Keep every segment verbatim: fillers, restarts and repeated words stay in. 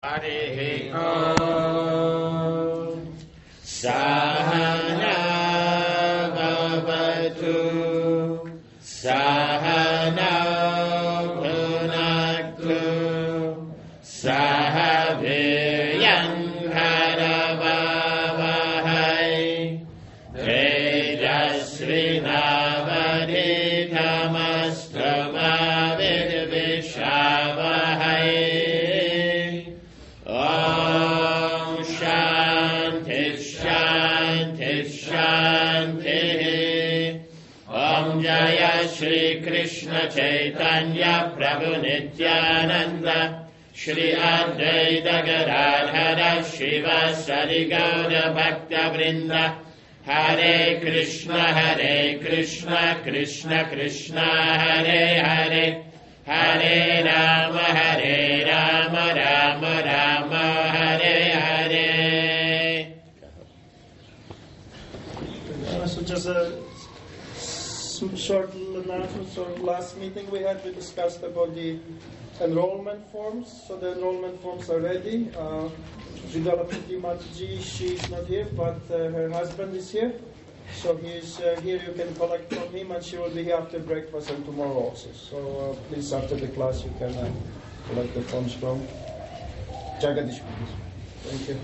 Hare Om Sahana Bhavatu Sahana Bhunaktu Sahaviryam Karavavahai Tejasvinavaditamastramavidvishavahai Jaya Shri Krishna Chaitanya Prabhu Nityananda Shri Advaita Gadadhara Shiva Sari Gaura Bhakta Vrinda Hare Krishna Hare Krishna Krishna Krishna Hare Hare Hare Rama Hare Rama Rama Rama Hare Hare. So just a short announcement. So last meeting we had, we discussed about the enrollment forms. So the enrollment forms are ready. Uh, Vidalapati Mataji, she's not here, but uh, her husband is here. So he's uh, here, you can collect from him, and she will be here after breakfast and tomorrow also. So uh, please, after the class, you can uh, collect the forms from Jagadish. Thank you.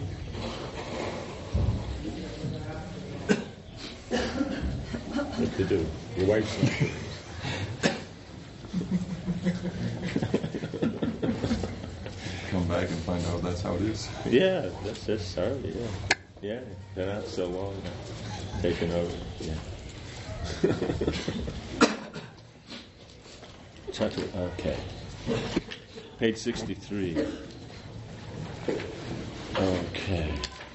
What to do? Your wife's Come back and find out that's how it is. Yeah, that's just sorry, yeah. Yeah, they're not so long now. Taking over, yeah. Okay. Page sixty-three. Okay.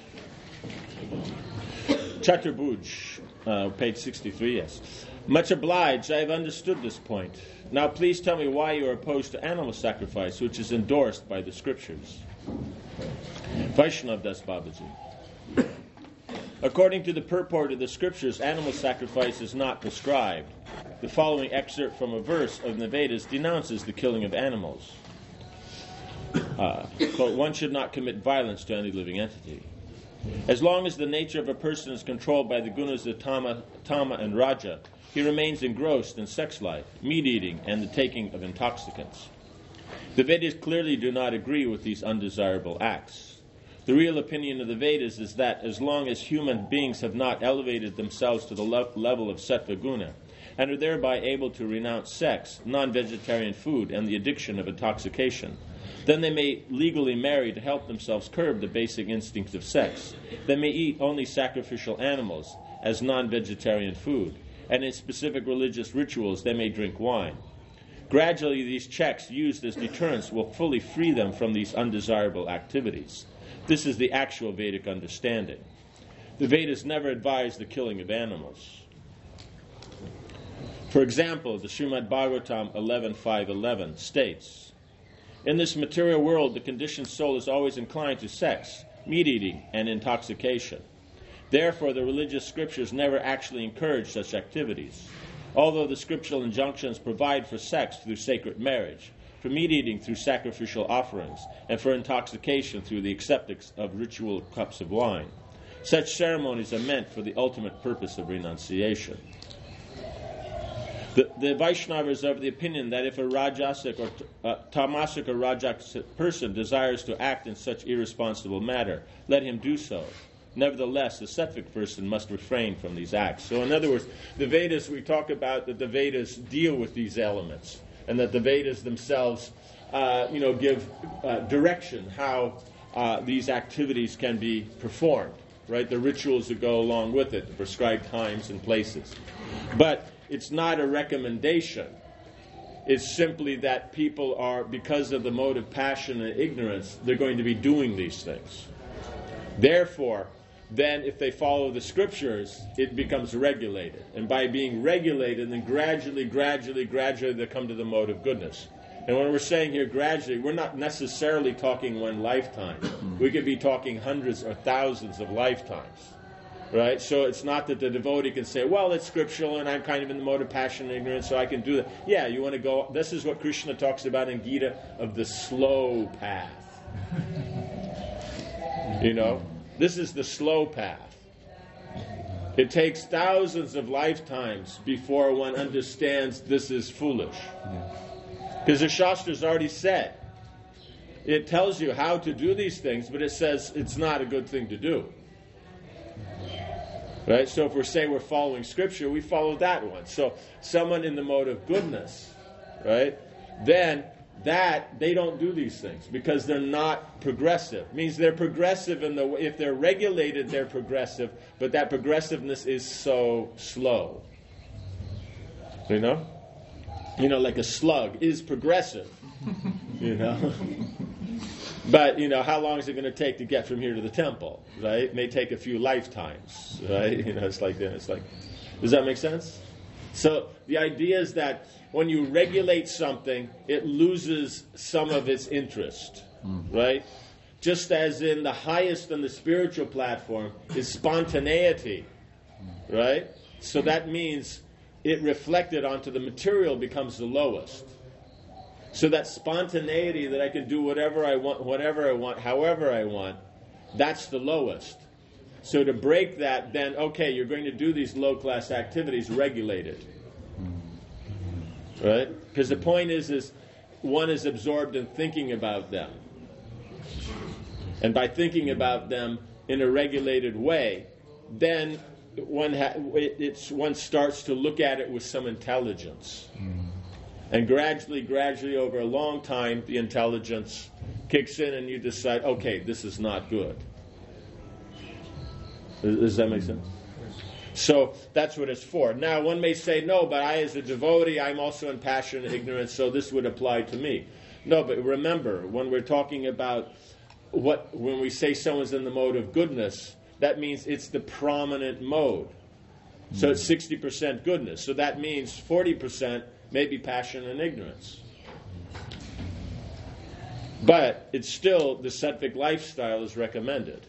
Chaturbhuj, uh, page sixty-three, yes. Much obliged, I have understood this point. Now please tell me why you are opposed to animal sacrifice, which is endorsed by the scriptures. Vaishnav Das Babaji. According to the purport of the scriptures, animal sacrifice is not prescribed. The following excerpt from a verse of the Vedas denounces the killing of animals. Uh, but one should not commit violence to any living entity. As long as the nature of a person is controlled by the gunas of tama, tama and raja, he remains engrossed in sex life, meat eating, and the taking of intoxicants. The Vedas clearly do not agree with these undesirable acts. The real opinion of the Vedas is that as long as human beings have not elevated themselves to the le- level of sattva guna, and are thereby able to renounce sex, non-vegetarian food, and the addiction of intoxication, then they may legally marry to help themselves curb the basic instincts of sex. They may eat only sacrificial animals as non-vegetarian food, and in specific religious rituals they may drink wine. Gradually, these checks used as deterrents will fully free them from these undesirable activities. This is the actual Vedic understanding. The Vedas never advise the killing of animals. For example, the Srimad Bhagavatam eleven five eleven states, in this material world, the conditioned soul is always inclined to sex, meat-eating, and intoxication. Therefore, the religious scriptures never actually encourage such activities. Although the scriptural injunctions provide for sex through sacred marriage, for meat-eating through sacrificial offerings, and for intoxication through the acceptance of ritual cups of wine. Such ceremonies are meant for the ultimate purpose of renunciation. The, the Vaishnavas are of the opinion that if a rajasic or uh, tamasic or rajasic person desires to act in such irresponsible manner, let him do so. Nevertheless, the sattvic person must refrain from these acts. So in other words, the Vedas, we talk about that the Vedas deal with these elements, and that the Vedas themselves, uh, you know, give uh, direction how uh, these activities can be performed, right? The rituals that go along with it, the prescribed times and places. But it's not a recommendation. It's simply that people are, because of the mode of passion and ignorance, they're going to be doing these things. Therefore, then if they follow the scriptures, it becomes regulated. And by being regulated, then gradually, gradually, gradually they come to the mode of goodness. And when we're saying here gradually, we're not necessarily talking one lifetime. We could be talking hundreds or thousands of lifetimes. Right? So it's not that the devotee can say, well, it's scriptural and I'm kind of in the mode of passion and ignorance, so I can do that. Yeah, you want to go, this is what Krishna talks about in Gita, of the slow path. You know, this is the slow path. It takes thousands of lifetimes before one understands this is foolish. Because the Shastra's already said. It tells you how to do these things, but it says it's not a good thing to do. Right? So if we're saying we're following Scripture, we follow that one. So someone in the mode of goodness, right? Then that, they don't do these things because they're not progressive. It means they're progressive in the, if they're regulated, they're progressive, but that progressiveness is so slow. You know? You know, like a slug is progressive. You know? But, you know, how long is it going to take to get from here to the temple, right? It may take a few lifetimes, right? You know, it's like that. It's like, does that make sense? So the idea is that when you regulate something, it loses some of its interest, right? Just as in the highest on the spiritual platform is spontaneity, right? So that means it reflected onto the material becomes the lowest. So that spontaneity that I can do whatever I want, whatever I want, however I want, that's the lowest. So to break that, then, okay, you're going to do these low-class activities regulated. Right? Because the point is, is one is absorbed in thinking about them. And by thinking about them in a regulated way, then one, ha- it's, one starts to look at it with some intelligence. And gradually, gradually, over a long time, the intelligence kicks in and you decide, okay, this is not good. Does that make sense? So that's what it's for. Now, one may say, no, but I as a devotee, I'm also in passion and ignorance, so this would apply to me. No, but remember, when we're talking about what, when we say someone's in the mode of goodness, that means it's the prominent mode. So it's sixty percent goodness. So that means forty percent maybe passion and ignorance. But it's still, the sattvic lifestyle is recommended.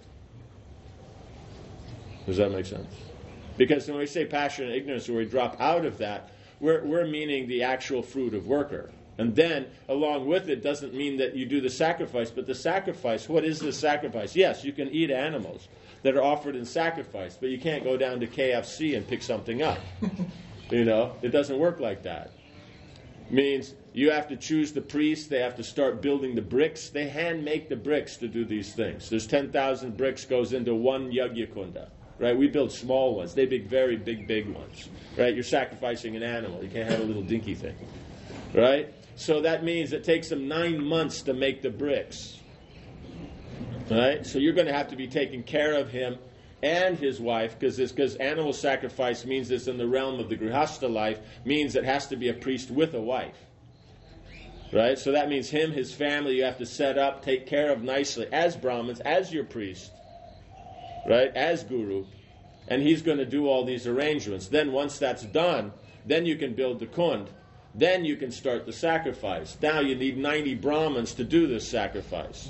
Does that make sense? Because when we say passion and ignorance, where we drop out of that, we're, we're meaning the actual fruit of worker. And then, along with it, doesn't mean that you do the sacrifice, but the sacrifice, what is the sacrifice? Yes, you can eat animals that are offered in sacrifice, but you can't go down to K F C and pick something up. You know, it doesn't work like that. Means you have to choose the priest, they have to start building the bricks. They hand make the bricks to do these things. There's ten thousand bricks goes into one yajna-kunda. Right? We build small ones. They big, very big, big ones. Right? You're sacrificing an animal. You can't have a little dinky thing. Right? So that means it takes them nine months to make the bricks. Right? So you're going to have to be taking care of him and his wife, because because animal sacrifice means it's in the realm of the grihastha life, means it has to be a priest with a wife. Right? So that means him, his family, you have to set up, take care of nicely, as Brahmins, as your priest. Right? As guru. And he's going to do all these arrangements. Then once that's done, then you can build the kund. Then you can start the sacrifice. Now you need ninety Brahmins to do this sacrifice.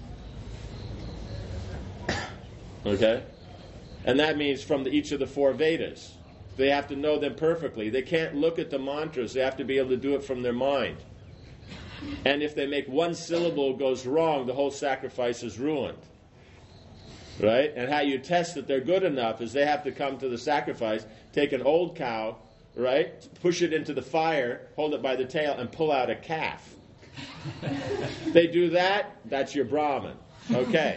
Okay? And that means from the, each of the four Vedas. They have to know them perfectly. They can't look at the mantras. They have to be able to do it from their mind. And if they make one syllable goes wrong, the whole sacrifice is ruined. Right? And how you test that they're good enough is they have to come to the sacrifice, take an old cow, right? Push it into the fire, hold it by the tail, and pull out a calf. They do that, that's your Brahmin. Okay.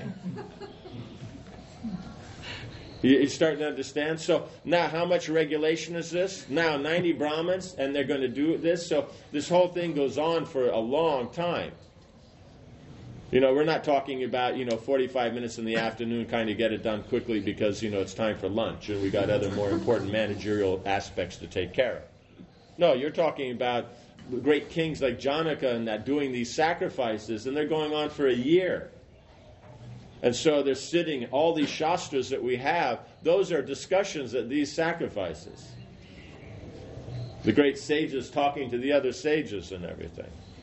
You're starting to understand? So now how much regulation is this? Now ninety Brahmins, and they're going to do this. So this whole thing goes on for a long time. You know, we're not talking about, you know, forty-five minutes in the afternoon, kind of get it done quickly because, you know, it's time for lunch and we got other more important managerial aspects to take care of. No, you're talking about great kings like Janaka and that doing these sacrifices, and they're going on for a year. And so they're sitting, all these shastras that we have, those are discussions at these sacrifices. The great sages talking to the other sages and everything.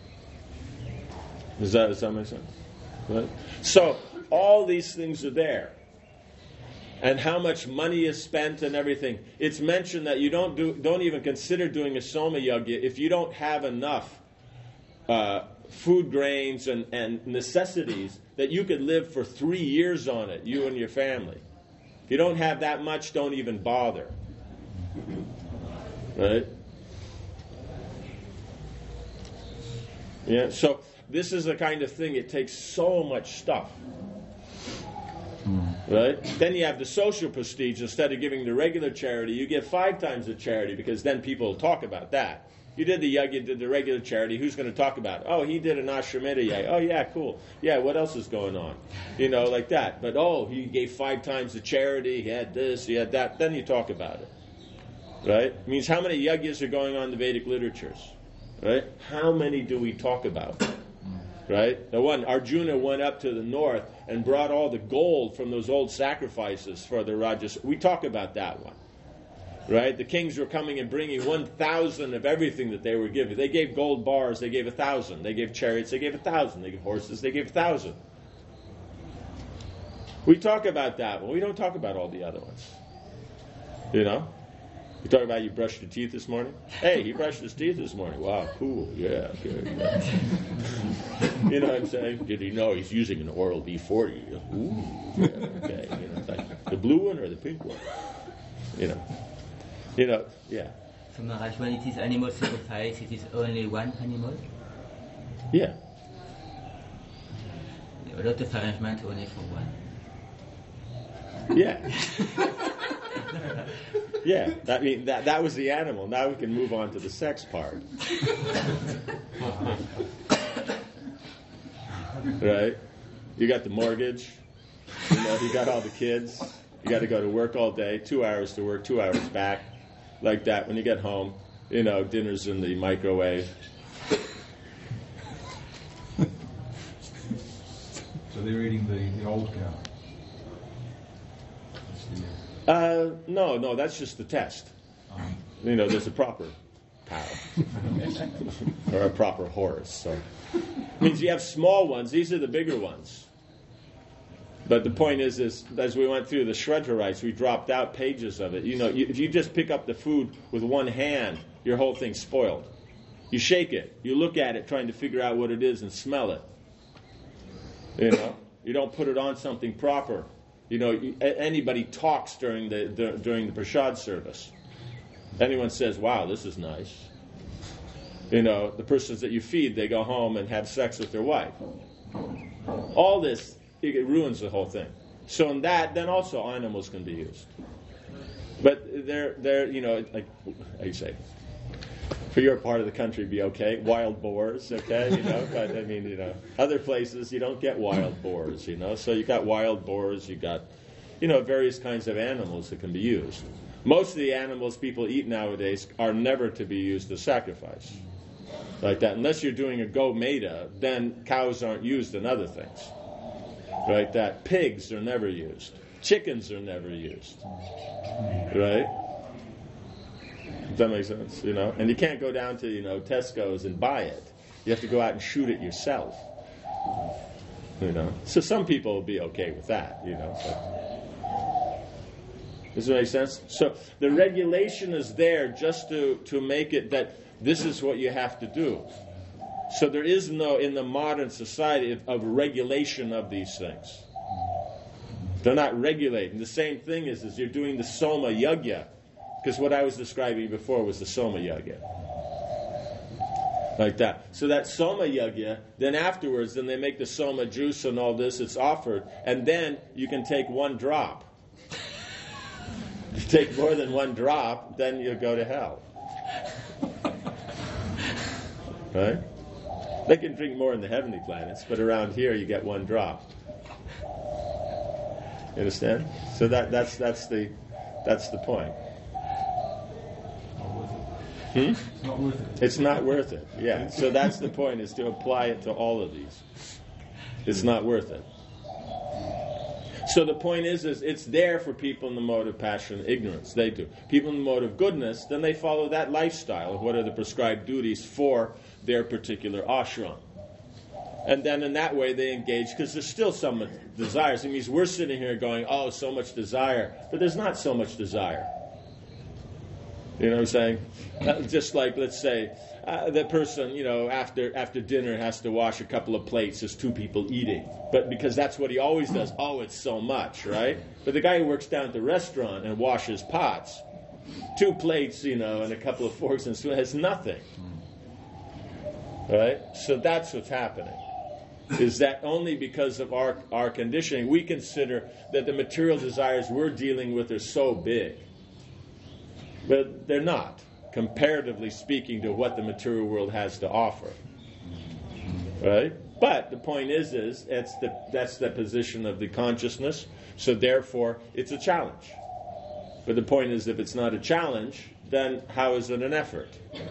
Does that, does that make sense? Right? So, all these things are there. And how much money is spent and everything. It's mentioned that you don't do, don't even consider doing a soma yajna if you don't have enough uh, food grains and, and necessities that you could live for three years on it, you and your family. If you don't have that much, don't even bother. Right? Yeah, so this is the kind of thing, it takes so much stuff. Right? Then you have the social prestige. Instead of giving the regular charity, you give five times the charity, because then people will talk about that. You did the yug, you did the regular charity, who's going to talk about it? Oh, he did an ashramita yug. Oh, yeah, cool. Yeah, what else is going on? You know, like that. But, oh, he gave five times the charity, he had this, he had that. Then you talk about it. Right? It means how many yagyas are going on in the Vedic literatures? Right? How many do we talk about? Right? The one, Arjuna went up to the north and brought all the gold from those old sacrifices for the Rajas. We talk about that one. Right? The kings were coming and bringing one thousand of everything that they were giving. They gave gold bars, they gave a thousand. They gave chariots, they gave a thousand. They gave horses, they gave a thousand. We talk about that one. We don't talk about all the other ones. You know? You talk about you brushed your teeth this morning? Hey, he brushed his teeth this morning. Wow, cool. Yeah, good. You know what I'm saying? Did he know he's using an Oral-B forty? Ooh, yeah, okay. You know, like the blue one or the pink one? You know. You know, yeah. So Maharaj, when it is animal sacrifice, it is only one animal? Yeah. A lot of arrangement only for one. Yeah. Yeah, that, I mean, that, that was the animal. Now we can move on to the sex part. Right? You got the mortgage. You know, you got all the kids. You got to go to work all day. Two hours to work, two hours back. Like that. When you get home, you know, dinner's in the microwave. So they're eating the, the old cow. Uh, no, no, that's just the test. Um, You know, there's a proper cow or a proper horse. So it means you have small ones. These are the bigger ones. But the point is, is as we went through the Shraddha rites, we dropped out pages of it. You know, you, if you just pick up the food with one hand, your whole thing's spoiled. You shake it. You look at it, trying to figure out what it is and smell it. You know, you don't put it on something proper. You know, anybody talks during the, the during the prasad service. Anyone says, "Wow, this is nice." You know, the persons that you feed, they go home and have sex with their wife. All this, it ruins the whole thing. So in that, then also animals can be used. But they're they're you know, like how you say, for your part of the country, be okay. Wild boars, okay, you know. But I mean, you know, other places you don't get wild boars, you know. So you got wild boars, you got, you know, various kinds of animals that can be used. Most of the animals people eat nowadays are never to be used as sacrifice, like that. Unless you're doing a gometa, then cows aren't used in other things, like that. Pigs are never used. Chickens are never used, right? Does that make sense? You know, and you can't go down to, you know, Tesco's and buy it. You have to go out and shoot it yourself. You know, so some people will be okay with that. You know, but does it make sense? So the regulation is there just to to make it that this is what you have to do. So there is no, in the modern society, of, of regulation of these things. They're not regulating. The same thing is, is you're doing the Soma Yagya. Because what I was describing before was the Soma Yagya. Like that. So that Soma Yagya, then afterwards, then they make the Soma juice and all this, it's offered, and then you can take one drop. If you take more than one drop, then you'll go to hell. Right? They can drink more in the heavenly planets, but around here you get one drop. You understand? So that that's that's the that's the point. Hmm? It's not worth it. It's not worth it. Yeah. So that's the point, is to apply it to all of these. It's not worth it. So the point is, is it's there for people in the mode of passion and ignorance. They do. People in the mode of goodness, then they follow that lifestyle of what are the prescribed duties for their particular ashram. And then in that way they engage, because there's still some desires. It means we're sitting here going, oh, so much desire. But there's not so much desire. You know what I'm saying? Uh, just like, let's say, uh, the person, you know, after after dinner has to wash a couple of plates. There's two people eating. But because that's what he always does. Oh, it's so much, right? But the guy who works down at the restaurant and washes pots, two plates, you know, and a couple of forks and spoons has nothing. Right? So that's what's happening. Is that only because of our, our conditioning, we consider that the material desires we're dealing with are so big. But they're not, comparatively speaking to what the material world has to offer. Right? But the point is, is it's the, that's the position of the consciousness, so therefore it's a challenge. But the point is, if it's not a challenge, then how is it an effort?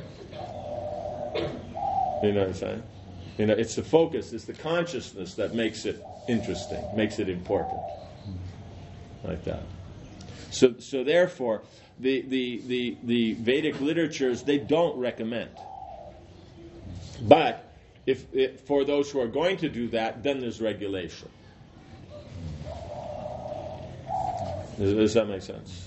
You know what I'm saying? You know, it's the focus, it's the consciousness that makes it interesting, makes it important. Like that. So so therefore, the, the, the, the Vedic literatures, they don't recommend. But if, if for those who are going to do that, then there's regulation. Does, does that make sense?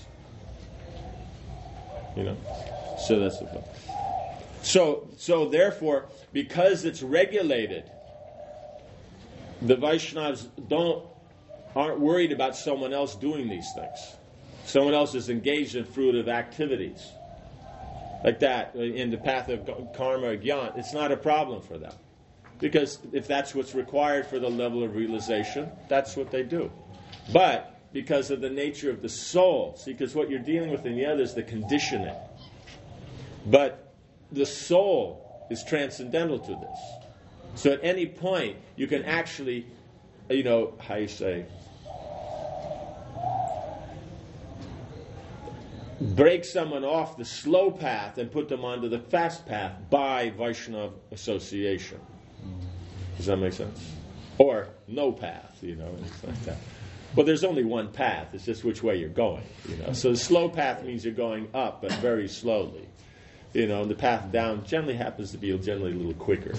You know? So that's the point. So, so therefore, because it's regulated, the Vaishnavas don't aren't worried about someone else doing these things. Someone else is engaged in fruitive activities like that in the path of karma or jnana. It's not a problem for them, because if that's what's required for the level of realization, that's what they do. But because of the nature of the soul, see, because what you're dealing with in the other is the conditioning. But the soul is transcendental to this. So at any point, you can actually, you know, how you say, break someone off the slow path and put them onto the fast path by Vaishnava association. Does that make sense? Or no path, you know, it's like that. Well, there's only one path. It's just which way you're going, you know. So the slow path means you're going up, but very slowly. You know, and the path down generally happens to be generally a little quicker.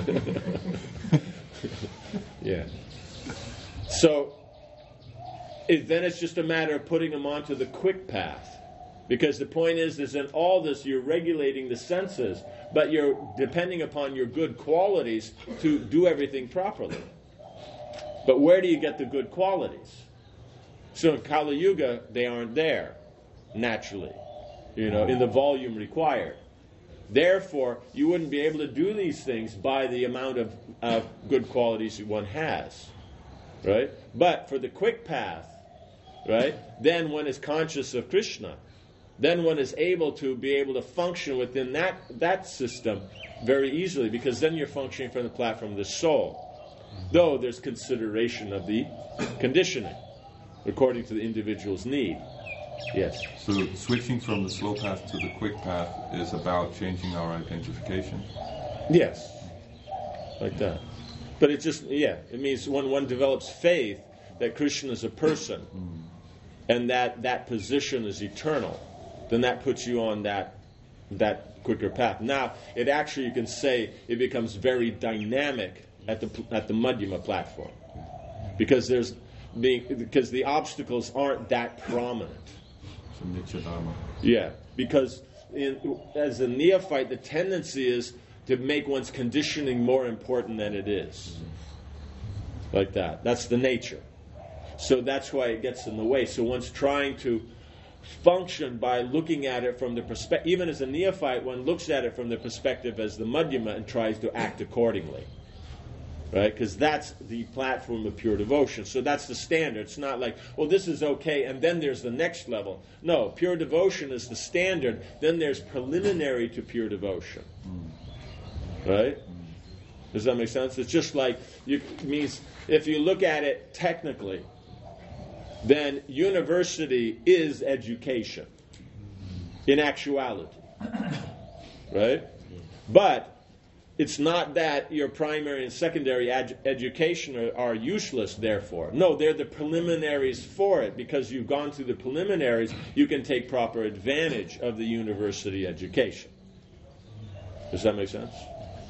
Yeah. So it, then it's just a matter of putting them onto the quick path. Because the point is, is in all this, you're regulating the senses, but you're depending upon your good qualities to do everything properly. But where do you get the good qualities? So in Kali Yuga, they aren't there, naturally, you know, in the volume required. Therefore, you wouldn't be able to do these things by the amount of, of good qualities one has, right? But for the quick path, right, then one is conscious of Krishna. Then one is able to be able to function within that, that system very easily, because then you're functioning from the platform of the soul. Though there's consideration of the conditioning, according to the individual's need. Yes? So switching from the slow path to the quick path is about changing our identification? Yes. Like that. But it just, yeah, it means when one develops faith that Krishna is a person, mm. and that that position is eternal, then that puts you on that that quicker path. Now, it actually, you can say, it becomes very dynamic at the at the Madhyama platform, because there's being because the obstacles aren't that prominent. Yeah, because in, as a neophyte, the tendency is to make one's conditioning more important than it is. Like that. That's the nature. So that's why it gets in the way. So one's trying to function by looking at it from the perspective, even as a neophyte, one looks at it from the perspective as the Madhyama and tries to act accordingly. Right? Because that's the platform of pure devotion. So that's the standard. It's not like, well, this is okay, and then there's the next level. No, pure devotion is the standard. Then there's preliminary to pure devotion. Right? Does that make sense? It's just like, you, it means if you look at it technically, then university is education in actuality. Right? But it's not that your primary and secondary ed- education are, are useless, therefore. No, they're the preliminaries for it. Because you've gone through the preliminaries, you can take proper advantage of the university education. Does that make sense?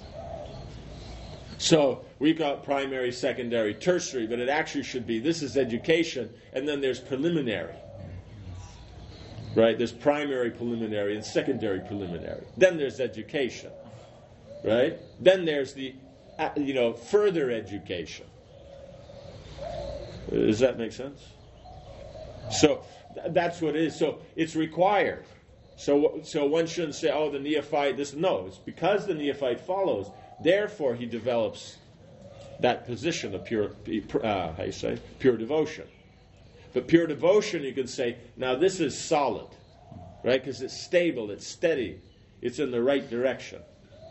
So we call it primary, secondary, tertiary, but it actually should be, this is education, and then there's preliminary. Right? There's primary preliminary and secondary preliminary. Then there's education. Right? Then there's the, uh, you know, further education. Does that make sense? So th- that's what it is. So it's required. So so one shouldn't say, oh, the neophyte, this. No, it's because the neophyte follows. Therefore, he develops that position of pure, uh, how you say, pure devotion. But pure devotion, you can say, now this is solid, right? Because it's stable, it's steady, it's in the right direction.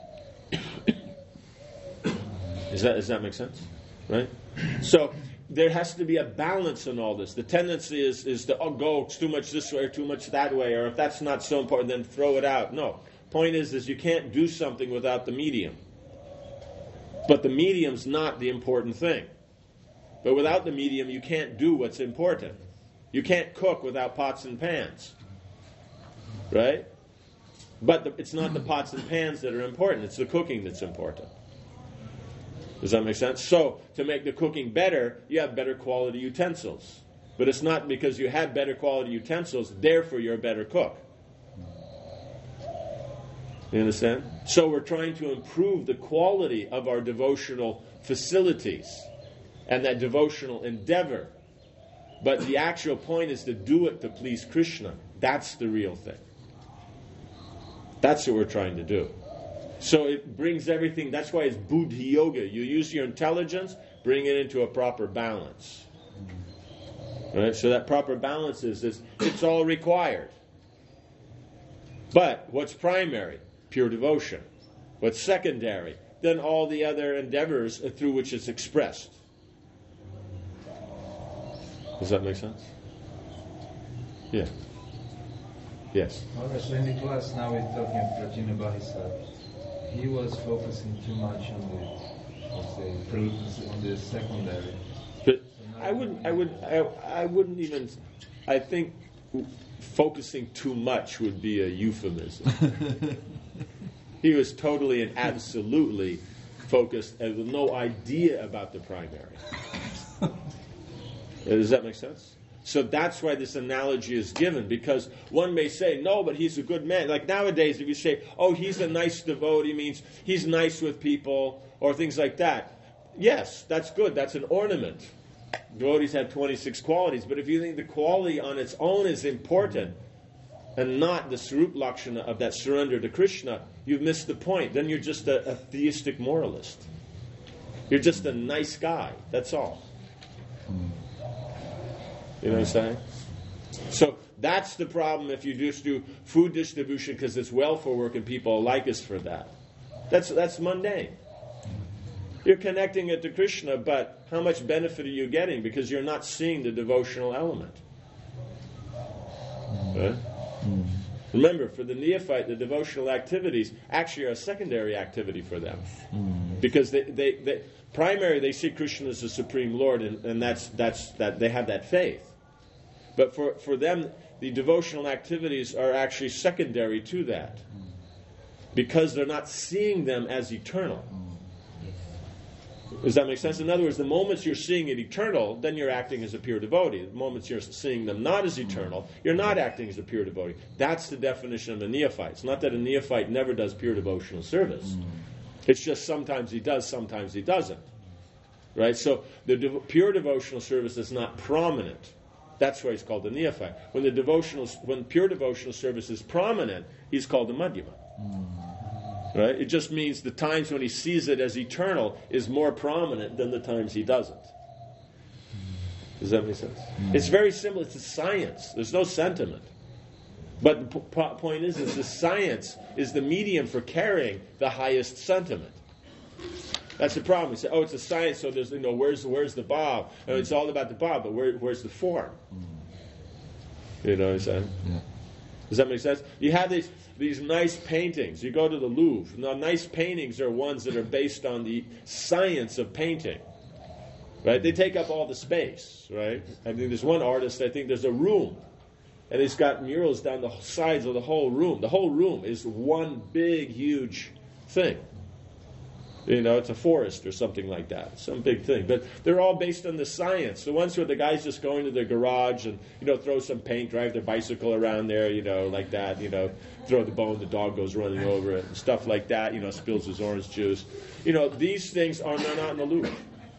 Is that, does that make sense? Right? So there has to be a balance in all this. The tendency is, is to oh, go too much this way or too much that way, or if that's not so important, then throw it out. No. Point is, is you can't do something without the medium. But the medium's not the important thing. But without the medium, you can't do what's important. You can't cook without pots and pans. Right? But the, it's not the pots and pans that are important. It's the cooking that's important. Does that make sense? So, to make the cooking better, you have better quality utensils. But it's not because you have better quality utensils, therefore you're a better cook. You understand? So we're trying to improve the quality of our devotional facilities and that devotional endeavor. But the actual point is to do it to please Krishna. That's the real thing. That's what we're trying to do. So it brings everything, that's why it's buddhi yoga. You use your intelligence, bring it into a proper balance. Right? So that proper balance is, is it's all required. But what's primary? Pure devotion. What's secondary? Then all the other endeavors through which it's expressed. Does that make sense? Yeah. Yes. Maharaj, in the class now we're talking Prajna Bahisa. He was focusing too much on the, let's say, prelims, on the secondary. But I wouldn't. I would. I, I wouldn't even. I think focusing too much would be a euphemism. He was totally and absolutely focused and with no idea about the primary. Does that make sense? So that's why this analogy is given, because one may say, no, but he's a good man. Like nowadays, if you say, oh, he's a nice devotee, means he's nice with people, or things like that. Yes, that's good. That's an ornament. Devotees have twenty-six qualities, but if you think the quality on its own is important, and not the Sarup Lakshana of that surrender to Krishna, you've missed the point. Then you're just a, a theistic moralist. You're just a nice guy. That's all. You know what I'm saying? So that's the problem if you just do food distribution because it's welfare work and people like us for that. That's that's mundane. You're connecting it to Krishna, but how much benefit are you getting? Because you're not seeing the devotional element. Right? Mm. Remember, for the neophyte, the devotional activities actually are a secondary activity for them. Mm. Because they, they, they primary, they see Krishna as the Supreme Lord, and, and that's that's that they have that faith. But for, for them, the devotional activities are actually secondary to that. Because they're not seeing them as eternal. Does that make sense? In other words, the moments you're seeing it eternal, then you're acting as a pure devotee. The moments you're seeing them not as eternal, you're not acting as a pure devotee. That's the definition of a neophyte. It's not that a neophyte never does pure devotional service. It's just sometimes he does, sometimes he doesn't. Right? So the de- pure devotional service is not prominent. That's why he's called the neophyte. When the devotional, when pure devotional service is prominent, he's called the madhyama. Right? It just means the times when he sees it as eternal is more prominent than the times he doesn't. Does that make sense? Mm. It's very simple. It's a science. There's no sentiment. But the p- point is, is the science is the medium for carrying the highest sentiment. That's the problem. We say, oh, it's a science, so there's, you know, where's where's the bob? Oh, it's all about the bob, but where, where's the form? You know what I'm saying? Yeah. Does that make sense? You have these these nice paintings. You go to the Louvre. Now, nice paintings are ones that are based on the science of painting. Right? They take up all the space, right? I mean, there's one artist, I think there's a room, and he's got murals down the sides of the whole room. The whole room is one big, huge thing. You know, it's a forest or something like that, some big thing. But they're all based on the science. The ones where the guys just go into their garage and, you know, throw some paint, drive their bicycle around there, you know, like that, you know, throw the bone, the dog goes running over it, and stuff like that, you know, spills his orange juice. You know, these things are they're not in the loop.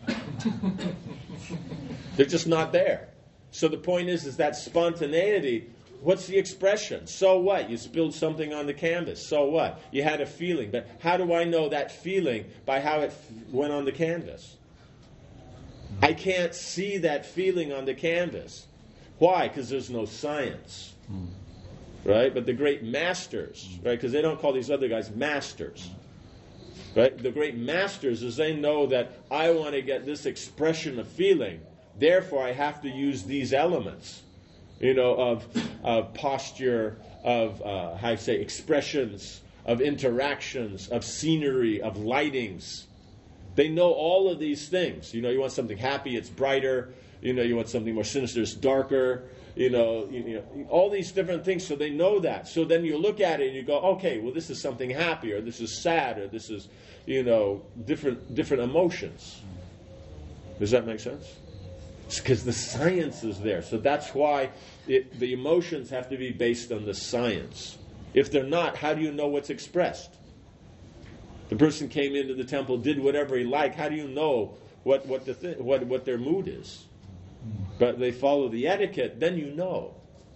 They're just not there. So the point is, is that spontaneity. What's the expression? So what? You spilled something on the canvas. So what? You had a feeling. But how do I know that feeling by how it f- went on the canvas? I can't see that feeling on the canvas. Why? Because there's no science. Right? But the great masters, right? Because they don't call these other guys masters. Right? The great masters is they know that I want to get this expression of feeling. Therefore, I have to use these elements. You know, of, of posture, of, uh, how you say, expressions, of interactions, of scenery, of lightings. They know all of these things. You know, you want something happy, it's brighter. You know, you want something more sinister, it's darker. You know, you, you know, all these different things, so they know that. So then you look at it and you go, okay, well, this is something happy, or this is sad, or this is, you know, different different emotions. Does that make sense? Because the science is there. So that's why it, the emotions have to be based on the science. If they're not, how do you know what's expressed? The person came into the temple, did whatever he liked. How do you know what what the th- what what their mood is? But they follow the etiquette, then you know.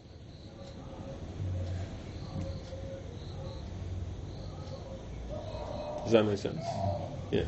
Does that make sense? Yeah.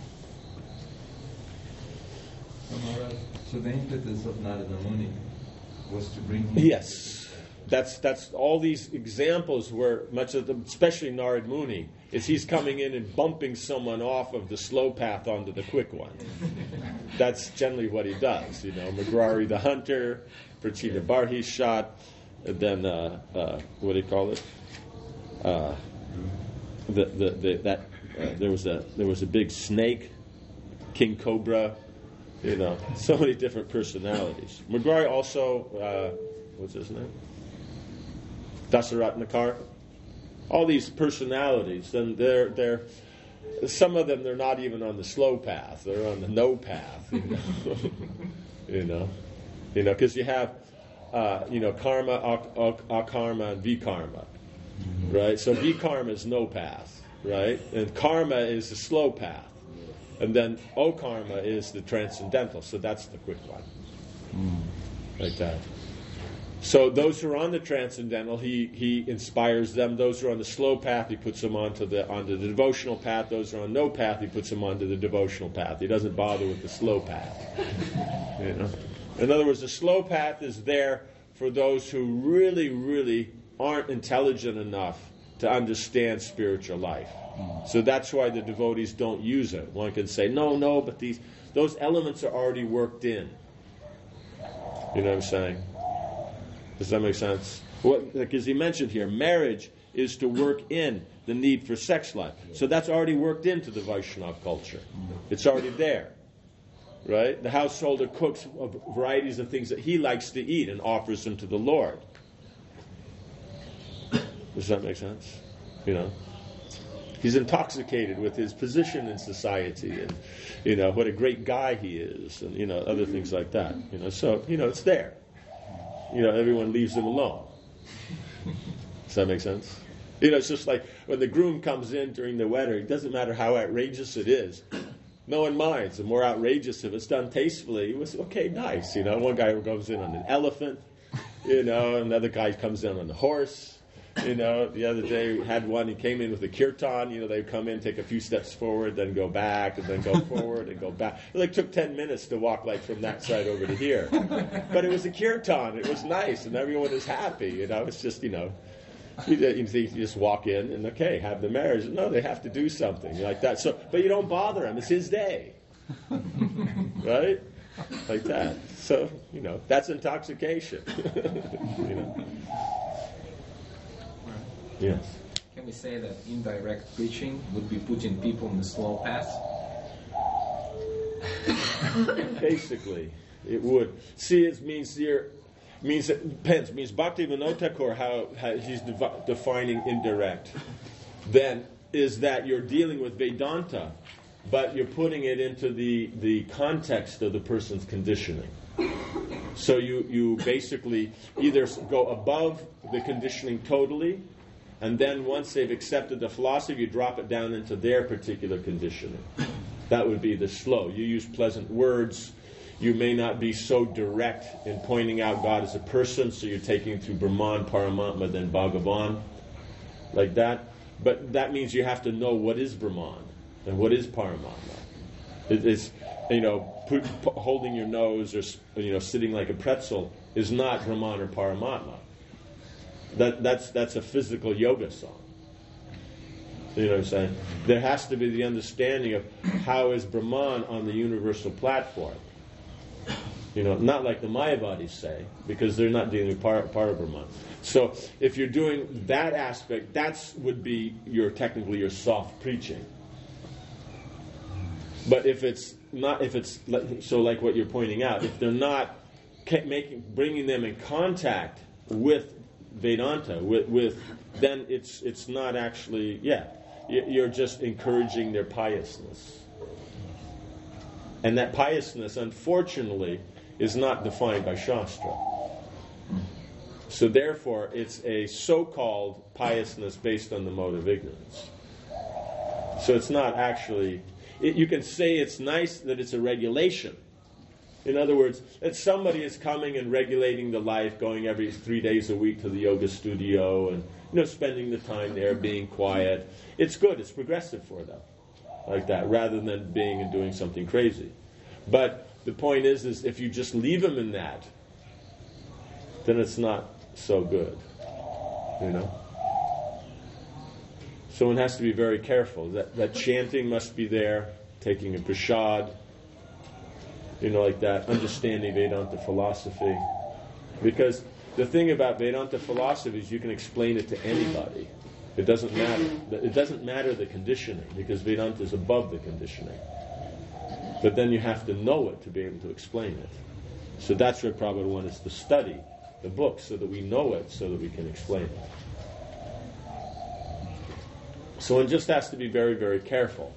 So the impetus of Narada Muni was to bring him... Yes. That's that's all these examples where much of them, especially Narada Muni, is he's coming in and bumping someone off of the slow path onto the quick one. That's generally what he does. You know, Magrari the hunter, Prachita Barhi shot, and then uh, uh, what do you call it? Uh, the, the, the that uh, there was a there was a big snake, King Cobra. You know, so many different personalities. Magrari also, uh, what's his name? Dasaratnakar. All these personalities, and they're they're some of them they're not even on the slow path; they're on the no path. You know, you know, you know, because you have uh, you know karma, ak- ak- akarma, and vikarma, right? So vikarma is no path, right? And karma is the slow path. And then O-karma is the transcendental, so that's the quick one. Mm. Like that. So those who are on the transcendental, he, he inspires them. Those who are on the slow path, he puts them onto the onto the devotional path. Those who are on no path, he puts them onto the devotional path. He doesn't bother with the slow path. You know? In other words, the slow path is there for those who really, really aren't intelligent enough to understand spiritual life. So that's why the devotees don't use it. One can say, no, no, but these those elements are already worked in. You know what I'm saying? Does that make sense? What, like as he mentioned here, marriage is to work in the need for sex life. So that's already worked into the Vaishnava culture. It's already there. Right? The householder cooks varieties of things that he likes to eat and offers them to the Lord. Does that make sense? You know? He's intoxicated with his position in society, and you know what a great guy he is, and you know other things like that. You know, so you know it's there. You know, everyone leaves him alone. Does that make sense? You know, it's just like when the groom comes in during the wedding. It doesn't matter how outrageous it is. No one minds. The more outrageous, if it's done tastefully, it was okay, nice. You know, one guy comes in on an elephant. You know, another guy comes in on a horse. You know, the other day we had one, he came in with a kirtan. You know, they'd come in, take a few steps forward, then go back, and then go forward and go back. It like took ten minutes to walk like from that side over to here. But it was a kirtan. It was nice, and everyone was happy. You know, it's just, you know, you, you just walk in and, okay, have the marriage. No, they have to do something like that. So, but you don't bother him. It's his day. Right? Like that. So, you know, that's intoxication. You know. Yes. Can we say that indirect preaching would be putting people on the slow path? Basically, it would. See, it means you're, means it depends. Means Bhaktivinoda Thakur, how, how he's devi- defining indirect, then is that you're dealing with Vedanta, but you're putting it into the, the context of the person's conditioning. So you, you basically either go above the conditioning totally, and then once they've accepted the philosophy, you drop it down into their particular conditioning. That would be the slow. You use pleasant words. You may not be so direct in pointing out God as a person, so you're taking it through Brahman, Paramatma, then Bhagavan, like that. But that means you have to know what is Brahman and what is Paramatma. It is, you know, put, put, holding your nose or, you know, sitting like a pretzel is not Brahman or Paramatma. That that's that's a physical yoga song. You know what I'm saying? There has to be the understanding of how is Brahman on the universal platform. You know, not like the Mayavadis say, because they're not dealing with par, Parabrahman. So if you're doing that aspect, that's would be your technically your soft preaching. But if it's not, if it's like, so like what you're pointing out, if they're not making bringing them in contact with Vedanta, with, with then it's it's not actually yeah, you're just encouraging their piousness, and that piousness, unfortunately, is not defined by Shastra. So therefore, it's a so-called piousness based on the mode of ignorance. So it's not actually. It, you can say it's nice that it's a regulation. In other words, that somebody is coming and regulating the life, going every three days a week to the yoga studio and, you know, spending the time there, being quiet. It's good. It's progressive for them, like that, rather than being and doing something crazy. But the point is, is if you just leave them in that, then it's not so good, you know. So one has to be very careful. That that chanting must be there, taking a prasad, you know, like that, understanding Vedanta philosophy. Because the thing about Vedanta philosophy is you can explain it to anybody. It doesn't matter. It doesn't matter the conditioning, because Vedanta is above the conditioning. But then you have to know it to be able to explain it. So that's where Prabhupada wanted us to study the book, so that we know it, so that we can explain it. So one just has to be very, very careful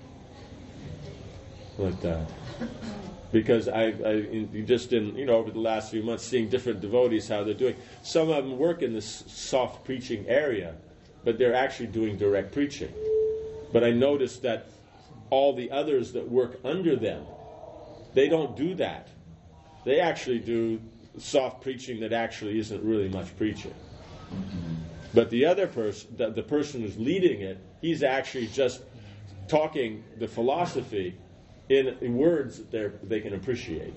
like that. Because I, I in, just in, you know, over the last few months, seeing different devotees, how they're doing. Some of them work in this soft preaching area, but they're actually doing direct preaching. But I noticed that all the others that work under them, they don't do that. They actually do soft preaching that actually isn't really much preaching. But the other person, the, the person who's leading it, he's actually just talking the philosophy in, in words that they're, they can appreciate.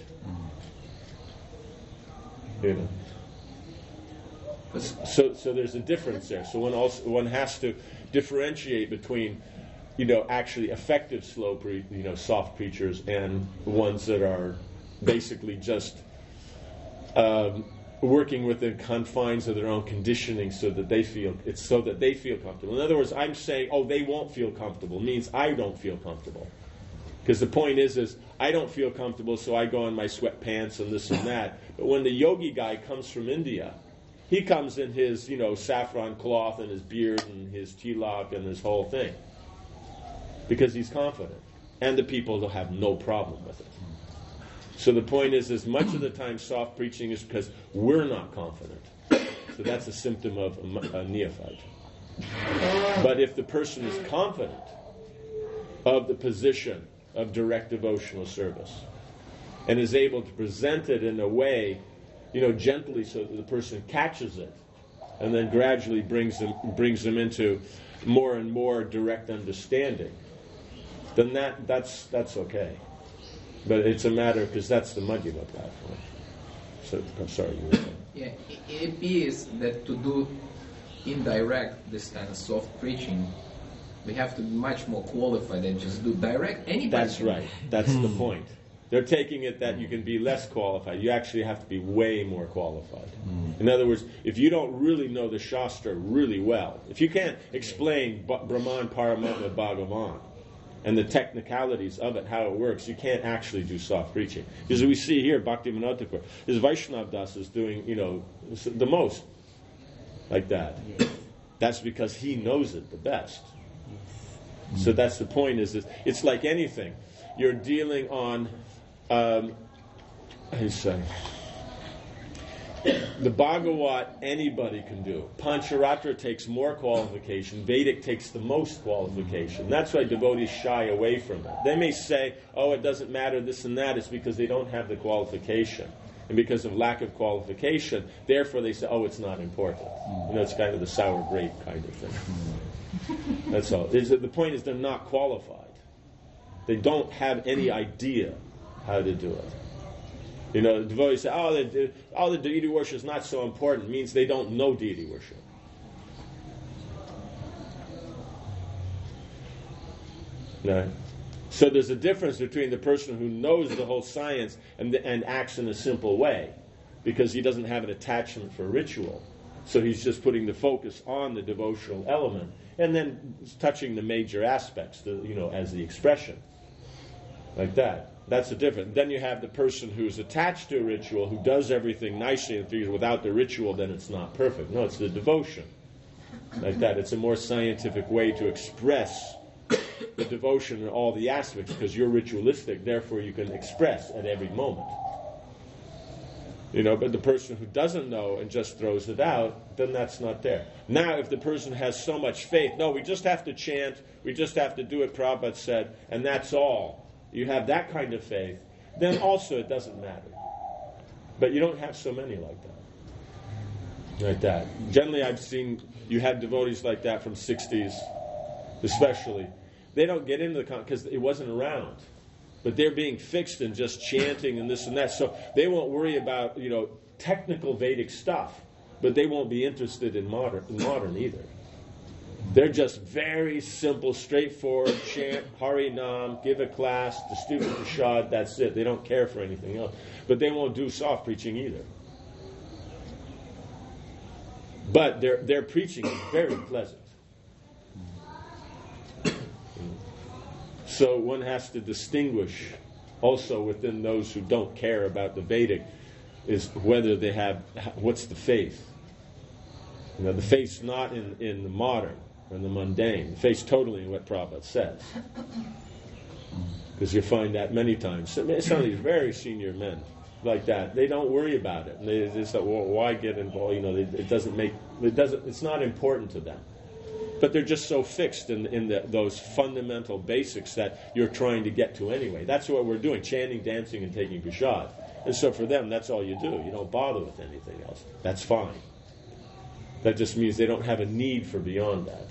You know. So, so there's a difference there. So one also one has to differentiate between, you know, actually effective slow, pre, you know, soft preachers and ones that are basically just um, working within confines of their own conditioning, so that they feel it's so that they feel comfortable. In other words, I'm saying, oh, they won't feel comfortable means I don't feel comfortable. Because the point is, is I don't feel comfortable, so I go in my sweatpants and this and that. But when the yogi guy comes from India, he comes in his, you know, saffron cloth and his beard and his tilak and his whole thing, because he's confident, and the people will have no problem with it. So the point is, is much of the time soft preaching is because we're not confident. So that's a symptom of a, a neophyte. But if the person is confident of the position of direct devotional service and is able to present it in a way, you know, gently, so that the person catches it, and then gradually brings them brings them into more and more direct understanding, then that that's that's okay. But it's a matter, because that's the Madhyama platform. So, I'm sorry, you were saying. Yeah, it appears that to do indirect, this kind of soft preaching, we have to be much more qualified than just do direct. Anybody. That's right. That's the point. They're taking it that you can be less qualified. You actually have to be way more qualified. Mm. In other words, if you don't really know the Shastra really well, if you can't explain Brahman, Paramatma, Bhagavan, and the technicalities of it, how it works, you can't actually do soft preaching. Because we see here, Bhakti Vinod Thakur, his Vaishnav Das is doing, you know, the most like that. Yes. That's because he knows it the best. Yes. So that's the point, is that it's like anything. You're dealing on, um, how do you say, the Bhagavat anybody can do. Pancharatra takes more qualification. Vedic takes the most qualification. That's why devotees shy away from it. They may say, oh, it doesn't matter this and that. It's because they don't have the qualification. And because of lack of qualification, therefore they say, oh, it's not important. You know, it's kind of the sour grape kind of thing. That's all. Is that the point is they're not qualified. They don't have any idea how to do it. You know, the devotees say, oh, the, oh, the deity worship is not so important. It means they don't know deity worship. No. So there's a difference between the person who knows the whole science and, the, and acts in a simple way, because he doesn't have an attachment for ritual. So he's just putting the focus on the devotional element and then touching the major aspects, the, you know, as the expression. Like that. That's the difference. Then you have the person who's attached to a ritual, who does everything nicely and figures without the ritual then it's not perfect. No, it's the devotion. Like that. It's a more scientific way to express the devotion in all the aspects, because you're ritualistic, therefore you can express at every moment. You know, but the person who doesn't know and just throws it out, then that's not there. Now, if the person has so much faith, no, we just have to chant, we just have to do what Prabhupada said, and that's all. You have that kind of faith, then also it doesn't matter. But you don't have so many like that. Like that. Generally, I've seen, you have devotees like that from sixties, especially. They don't get into the con because it wasn't around. But they're being fixed in just chanting and this and that. So they won't worry about, you know, technical Vedic stuff. But they won't be interested in modern, in modern either. They're just very simple, straightforward, chant, Hari Nam, give a class, distribute prasad, that's it. They don't care for anything else. But they won't do soft preaching either. But their, their preaching is very pleasant. So one has to distinguish also within those who don't care about the Vedic is whether they have, what's the faith? You know, the faith's not in, in the modern or in the mundane. The faith's totally in what Prabhupada says. Because you find that many times. Some of these very senior men like that, they don't worry about it. And they just say, well, why get involved? You know, it doesn't make, it doesn't, it's not important to them. But they're just so fixed in, in the, those fundamental basics that you're trying to get to anyway. That's what we're doing, chanting, dancing, and taking prasad. And so for them, that's all you do. You don't bother with anything else. That's fine. That just means they don't have a need for beyond that.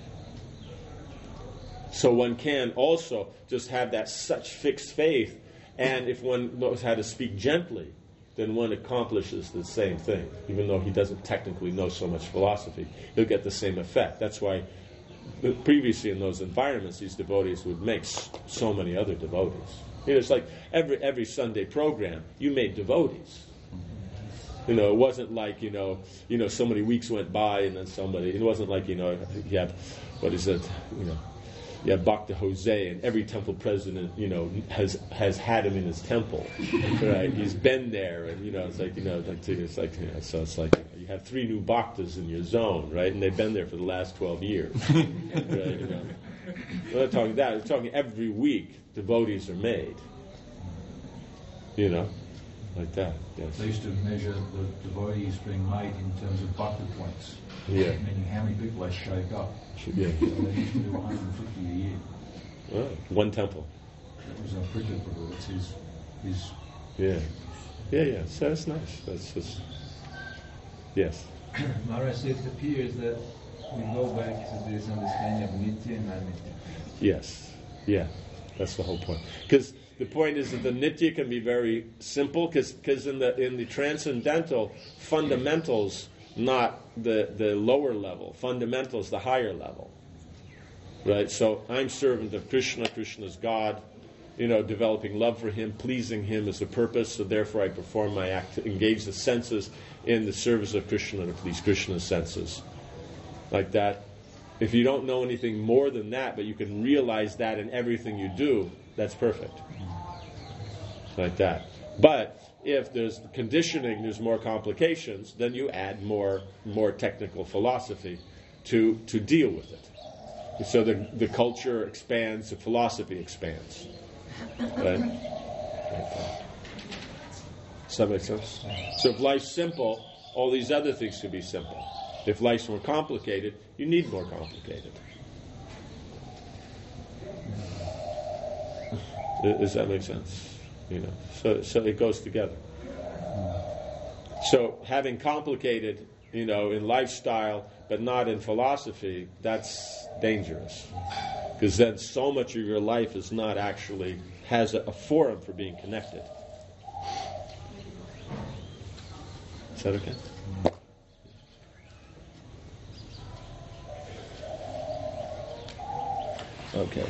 So one can also just have that such fixed faith, and if one knows how to speak gently, then one accomplishes the same thing. Even though he doesn't technically know so much philosophy, he'll get the same effect. That's why previously in those environments, these devotees would make so many other devotees. You know, it's like every every Sunday program, you made devotees. You know, it wasn't like, you know, you know, so many weeks went by and then somebody, it wasn't like, you know, you have, what is it, you know, you have Bhakta Jose, and every temple president, you know, has has had him in his temple, right? He's been there, and you know, it's like, you know, like it's like, you know, so it's like, you know, you have three new bhaktas in your zone, right? And they've been there for the last twelve years, right? You know, we're not talking that. We're talking every week devotees are made, you know, like that. Yes. They used to measure the devotees being made in terms of bhakta points. Yeah. Meaning how many people they shake up. Yeah. So they used to do one hundred fifty a year. Oh, one temple. That was our cricket brother. That's his, his... Yeah. Yeah, yeah. So that's nice. That's just... Yes. Maharaj, it appears that we go back to this understanding of nitya and non-nitya. Yes. Yeah. That's the whole point. Because the point is that the nitya can be very simple, because in the in the transcendental fundamentals, not the, the lower level. Fundamentals, the higher level. Right? So I'm servant of Krishna, Krishna's God, you know, developing love for Him, pleasing Him as a purpose, so therefore I perform my act to engage the senses in the service of Krishna to please Krishna's senses. Like that. If you don't know anything more than that, but you can realize that in everything you do, that's perfect. Like that. But if there's conditioning, there's more complications, then you add more more technical philosophy to to deal with it. So the, the culture expands, the philosophy expands. Right? Does that make sense? So if life's simple, all these other things could be simple. If life's more complicated, you need more complicated. Does that make sense? You know, so so it goes together. So having complicated, you know, in lifestyle, but not in philosophy, that's dangerous. Because then so much of your life is not actually, has a, a forum for being connected. Is that okay? Okay.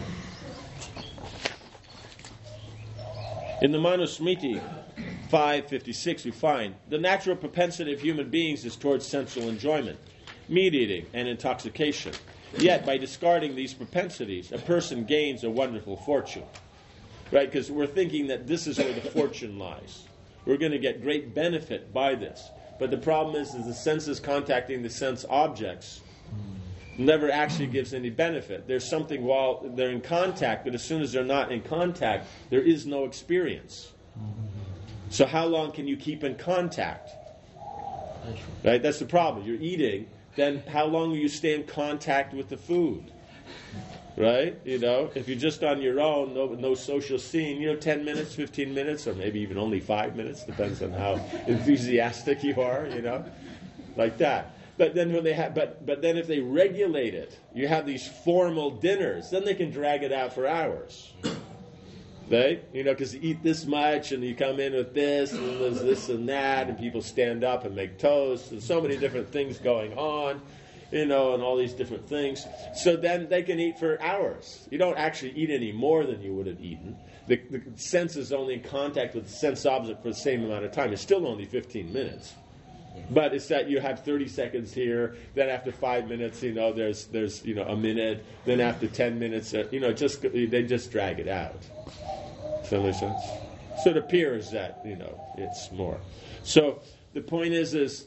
In the Manusmriti five fifty-six, we find the natural propensity of human beings is towards sensual enjoyment, meat eating, and intoxication. Yet, by discarding these propensities, a person gains a wonderful fortune. Right? Because we're thinking that this is where the fortune lies. We're going to get great benefit by this. But the problem is, is the senses contacting the sense objects never actually gives any benefit. There's something while they're in contact, but as soon as they're not in contact, there is no experience. So how long can you keep in contact? Right? That's the problem. You're eating, then how long will you stay in contact with the food? Right? You know, if you're just on your own, no, no social scene, you know, ten minutes, fifteen minutes, or maybe even only five minutes, depends on how enthusiastic you are, you know, like that. But then when they have, but but then if they regulate it, you have these formal dinners, then they can drag it out for hours. Right? You know, because you eat this much, and you come in with this, and there's this and that, and people stand up and make toast, and so many different things going on, you know, and all these different things. So then they can eat for hours. You don't actually eat any more than you would have eaten. The, the sense is only in contact with the sense object for the same amount of time. It's still only fifteen minutes. But it's that you have thirty seconds here, then after five minutes, you know, there's, there's you know, a minute, then after ten minutes, uh, you know, just they just drag it out. Does that make sense? So it appears that, you know, it's more. So the point is, is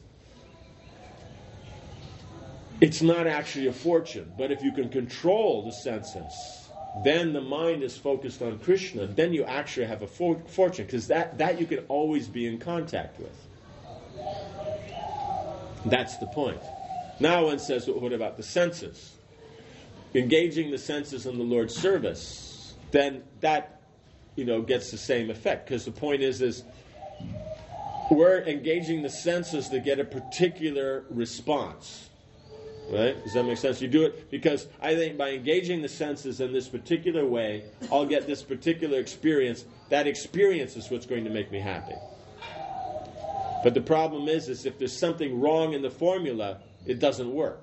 it's not actually a fortune, but if you can control the senses, then the mind is focused on Krishna, then you actually have a for- fortune, because that, that you can always be in contact with. That's the point. Now one says, well, what about the senses? Engaging the senses in the Lord's service, then that, you know, gets the same effect. Because the point is, is we're engaging the senses to get a particular response. Right? Does that make sense? You do it because I think by engaging the senses in this particular way, I'll get this particular experience. That experience is what's going to make me happy. But the problem is, is if there's something wrong in the formula, it doesn't work.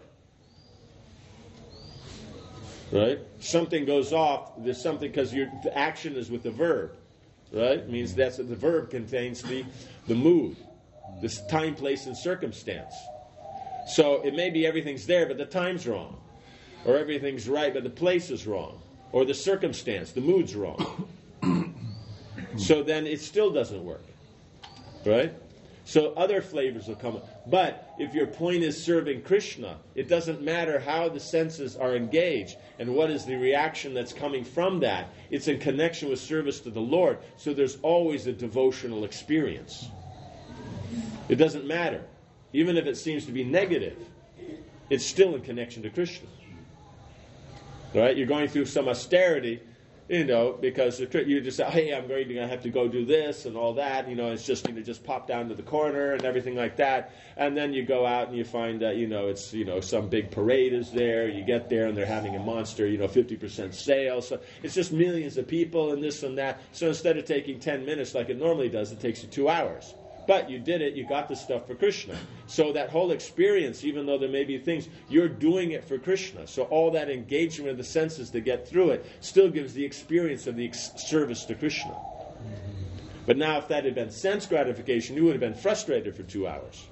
Right? Something goes off, there's something, because the action is with the verb. Right? It means that's the verb contains the, the mood, this time, place, and circumstance. So it may be everything's there, but the time's wrong. Or everything's right, but the place is wrong. Or the circumstance, the mood's wrong. So then it still doesn't work. Right? So other flavors will come. But if your point is serving Krishna, it doesn't matter how the senses are engaged and what is the reaction that's coming from that. It's in connection with service to the Lord. So there's always a devotional experience. It doesn't matter. Even if it seems to be negative, it's still in connection to Krishna. Right? You're going through some austerity, you know, because you just say, hey, I'm going to have to go do this and all that. You know, it's just, you know, just pop down to the corner and everything like that. And then you go out and you find that, you know, it's, you know, some big parade is there. You get there and they're having a monster, you know, fifty percent sale. So it's just millions of people and this and that. So instead of taking ten minutes like it normally does, it takes you two hours. But you did it, you got the stuff for Krishna. So that whole experience, even though there may be things, you're doing it for Krishna. So all that engagement of the senses to get through it still gives the experience of the ex- service to Krishna. Mm-hmm. But now if that had been sense gratification, you would have been frustrated for two hours.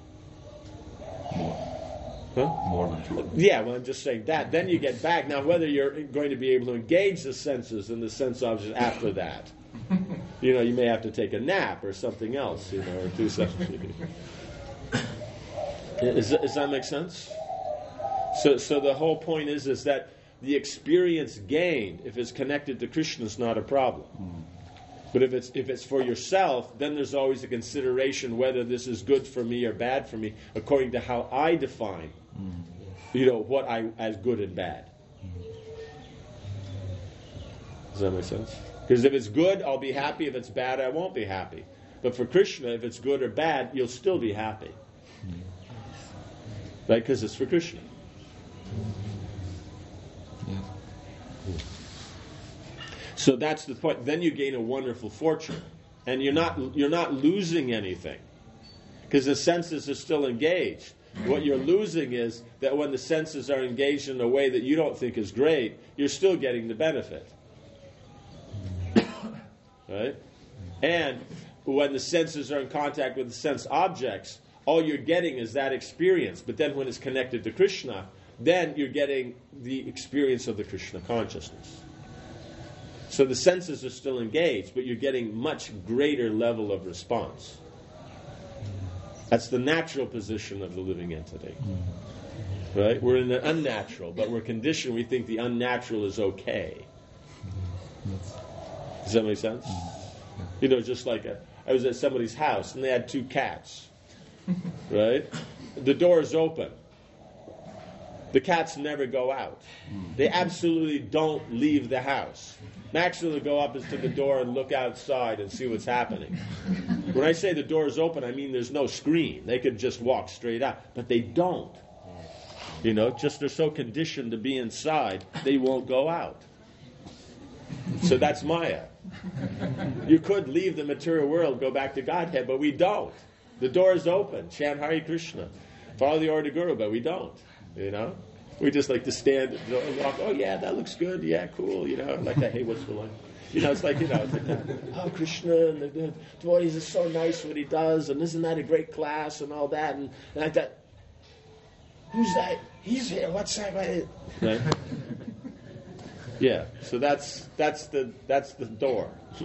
More. Huh? More than two hours. Yeah, well, I'm just saying that. Then you get back. Now, whether you're going to be able to engage the senses and the sense objects after that, you know, you may have to take a nap or something else, you know, or do something. Is, does that make sense? So, so the whole point is, is that the experience gained, if it's connected to Krishna, is not a problem. Mm. But if it's if it's for yourself, then there's always a consideration whether this is good for me or bad for me, according to how I define, mm. you know, what I as good and bad. Does that make sense? Because if it's good, I'll be happy. If it's bad, I won't be happy. But for Krishna, if it's good or bad, you'll still be happy. Right? Because it's for Krishna. Yeah. So that's the point. Then you gain a wonderful fortune. And you're not you're not losing anything. Because the senses are still engaged. What you're losing is that when the senses are engaged in a way that you don't think is great, you're still getting the benefit. Right? And when the senses are in contact with the sense objects, all you're getting is that experience. But then when it's connected to Krishna, then you're getting the experience of the Krishna consciousness. So the senses are still engaged, but you're getting much greater level of response. That's the natural position of the living entity. Right? We're in the unnatural, but we're conditioned, we think the unnatural is okay. Does that make sense? You know, just like a, I was at somebody's house and they had two cats. Right? The door is open. The cats never go out. They absolutely don't leave the house. Max will go up to the door and look outside and see what's happening. When I say the door is open, I mean there's no screen. They could just walk straight out. But they don't. You know, just they're so conditioned to be inside, they won't go out. So that's Maya. You could leave the material world, go back to Godhead, but we don't. The door is open. Chant Hare Krishna. Follow the order of Guru, but we don't. You know? We just like to stand and walk, oh yeah, that looks good, yeah, cool, you know, like that, hey, what's for lunch? You know, it's like, you know, it's like that, oh, Krishna, and the, the devotees are so nice what he does, and isn't that a great class, and all that, and, and I thought, who's that? He's here, what's that? Right? Yeah, so that's that's the that's the door.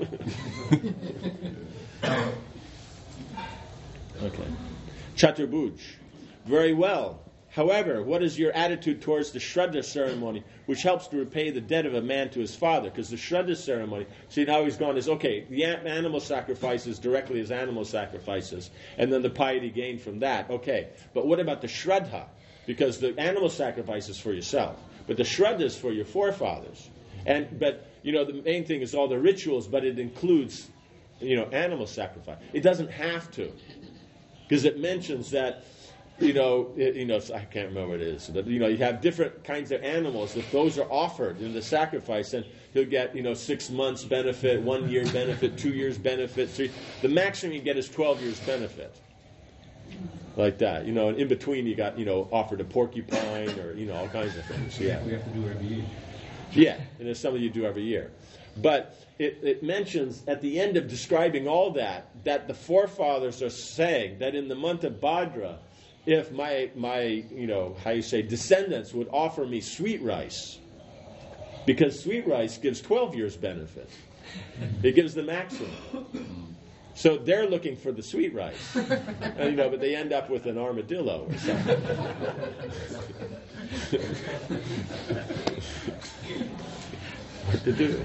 Okay. Chaturbhuj. Very well. However, what is your attitude towards the Shraddha ceremony, which helps to repay the debt of a man to his father? Because the Shraddha ceremony, see now he's gone is, okay, the animal sacrifices directly as animal sacrifices, and then the piety gained from that. Okay, but what about the Shraddha? Because the animal sacrifice is for yourself, but the Shraddha is for your forefathers. And but, you know, the main thing is all the rituals, but it includes, you know, animal sacrifice. It doesn't have to, because it mentions that, you know, it, you know, I can't remember what it is. But, you know, you have different kinds of animals. If those are offered in the sacrifice, then he'll get, you know, six months benefit, one year benefit, two years benefit, three. The maximum you get is twelve years benefit, like that. You know, and in between you got, you know, offered a porcupine or, you know, all kinds of things. Yeah, we have to do every year. Yeah, and there's something you do every year, but it, it mentions at the end of describing all that that the forefathers are saying that in the month of Bhadra, if my, my, you know, how you say, descendants would offer me sweet rice, because sweet rice gives twelve years benefit. It gives the maximum. So they're looking for the sweet rice. And, you know, but they end up with an armadillo or something. What to do?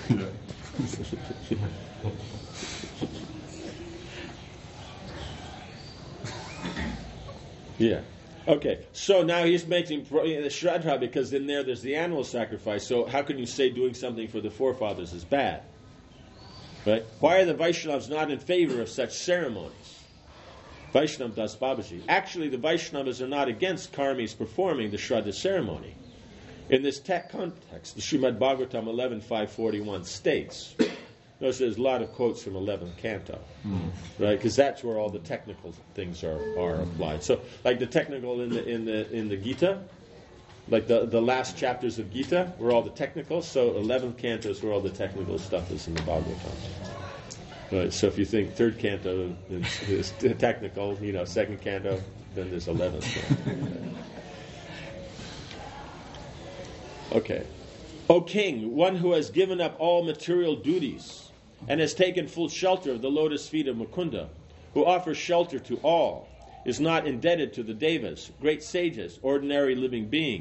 Yeah. Okay. So now he's making the Shraddha, because in there there's the animal sacrifice. So how can you say doing something for the forefathers is bad? Right? Why are the Vaishnavas not in favor of such ceremonies? Vaishnav Das Babaji. Actually, the Vaishnavas are not against karmis performing the Shraddha ceremony. In this te- context, the Srimad Bhagavatam eleven five forty-one states, notice there's a lot of quotes from eleventh canto, mm. right? Because that's where all the technical things are, are applied. So, like the technical in the in the in the Gita, like the, the last chapters of Gita, were all the technicals. So, eleventh canto is where all the technical stuff is in the Bhagavatam. Right. So, if you think third canto is, is technical, you know, second canto, then there's eleventh canto. Okay. O king, one who has given up all material duties and has taken full shelter of the lotus feet of Mukunda, who offers shelter to all, is not indebted to the devas, great sages, ordinary living beings,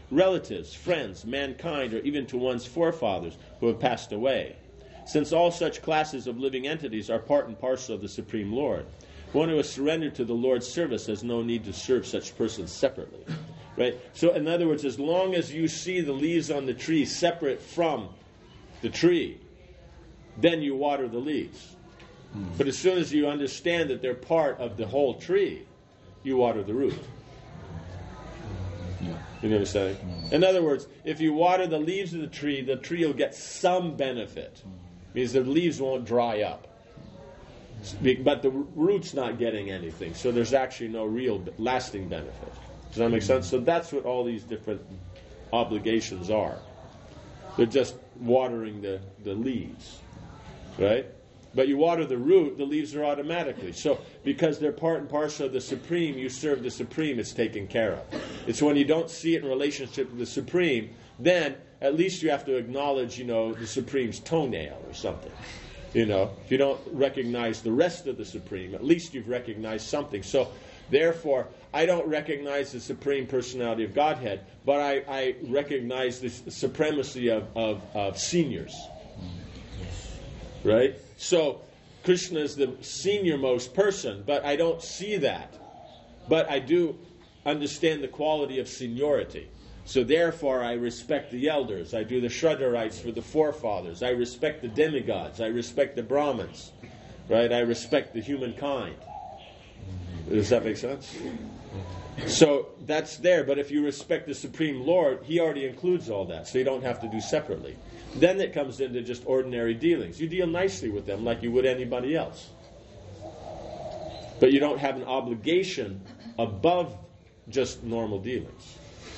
relatives, friends, mankind, or even to one's forefathers who have passed away. Since all such classes of living entities are part and parcel of the Supreme Lord, one who has surrendered to the Lord's service has no need to serve such persons separately. Right? So, in other words, as long as you see the leaves on the tree separate from the tree, then you water the leaves. Mm. But as soon as you understand that they're part of the whole tree, you water the root. Yeah. You know what I'm saying? Mm. In other words, if you water the leaves of the tree, the tree will get some benefit. It means the leaves won't dry up. But the root's not getting anything, so there's actually no real lasting benefit. Does that make sense? So that's what all these different obligations are. They're just watering the, the leaves, right? But you water the root, the leaves are automatically. So because they're part and parcel of the Supreme, you serve the Supreme, it's taken care of. It's when you don't see it in relationship to the Supreme, then at least you have to acknowledge, you know, the Supreme's toenail or something. You know, if you don't recognize the rest of the Supreme, at least you've recognized something. So, therefore, I don't recognize the Supreme Personality of Godhead, but I, I recognize the supremacy of, of, of seniors. Right? So, Krishna is the senior-most person, but I don't see that. But I do understand the quality of seniority. So therefore, I respect the elders. I do the Shraddha rites for the forefathers. I respect the demigods. I respect the Brahmins. Right? I respect the humankind. Does that make sense? So that's there. But if you respect the Supreme Lord, He already includes all that. So you don't have to do separately. Then it comes into just ordinary dealings. You deal nicely with them like you would anybody else. But you don't have an obligation above just normal dealings.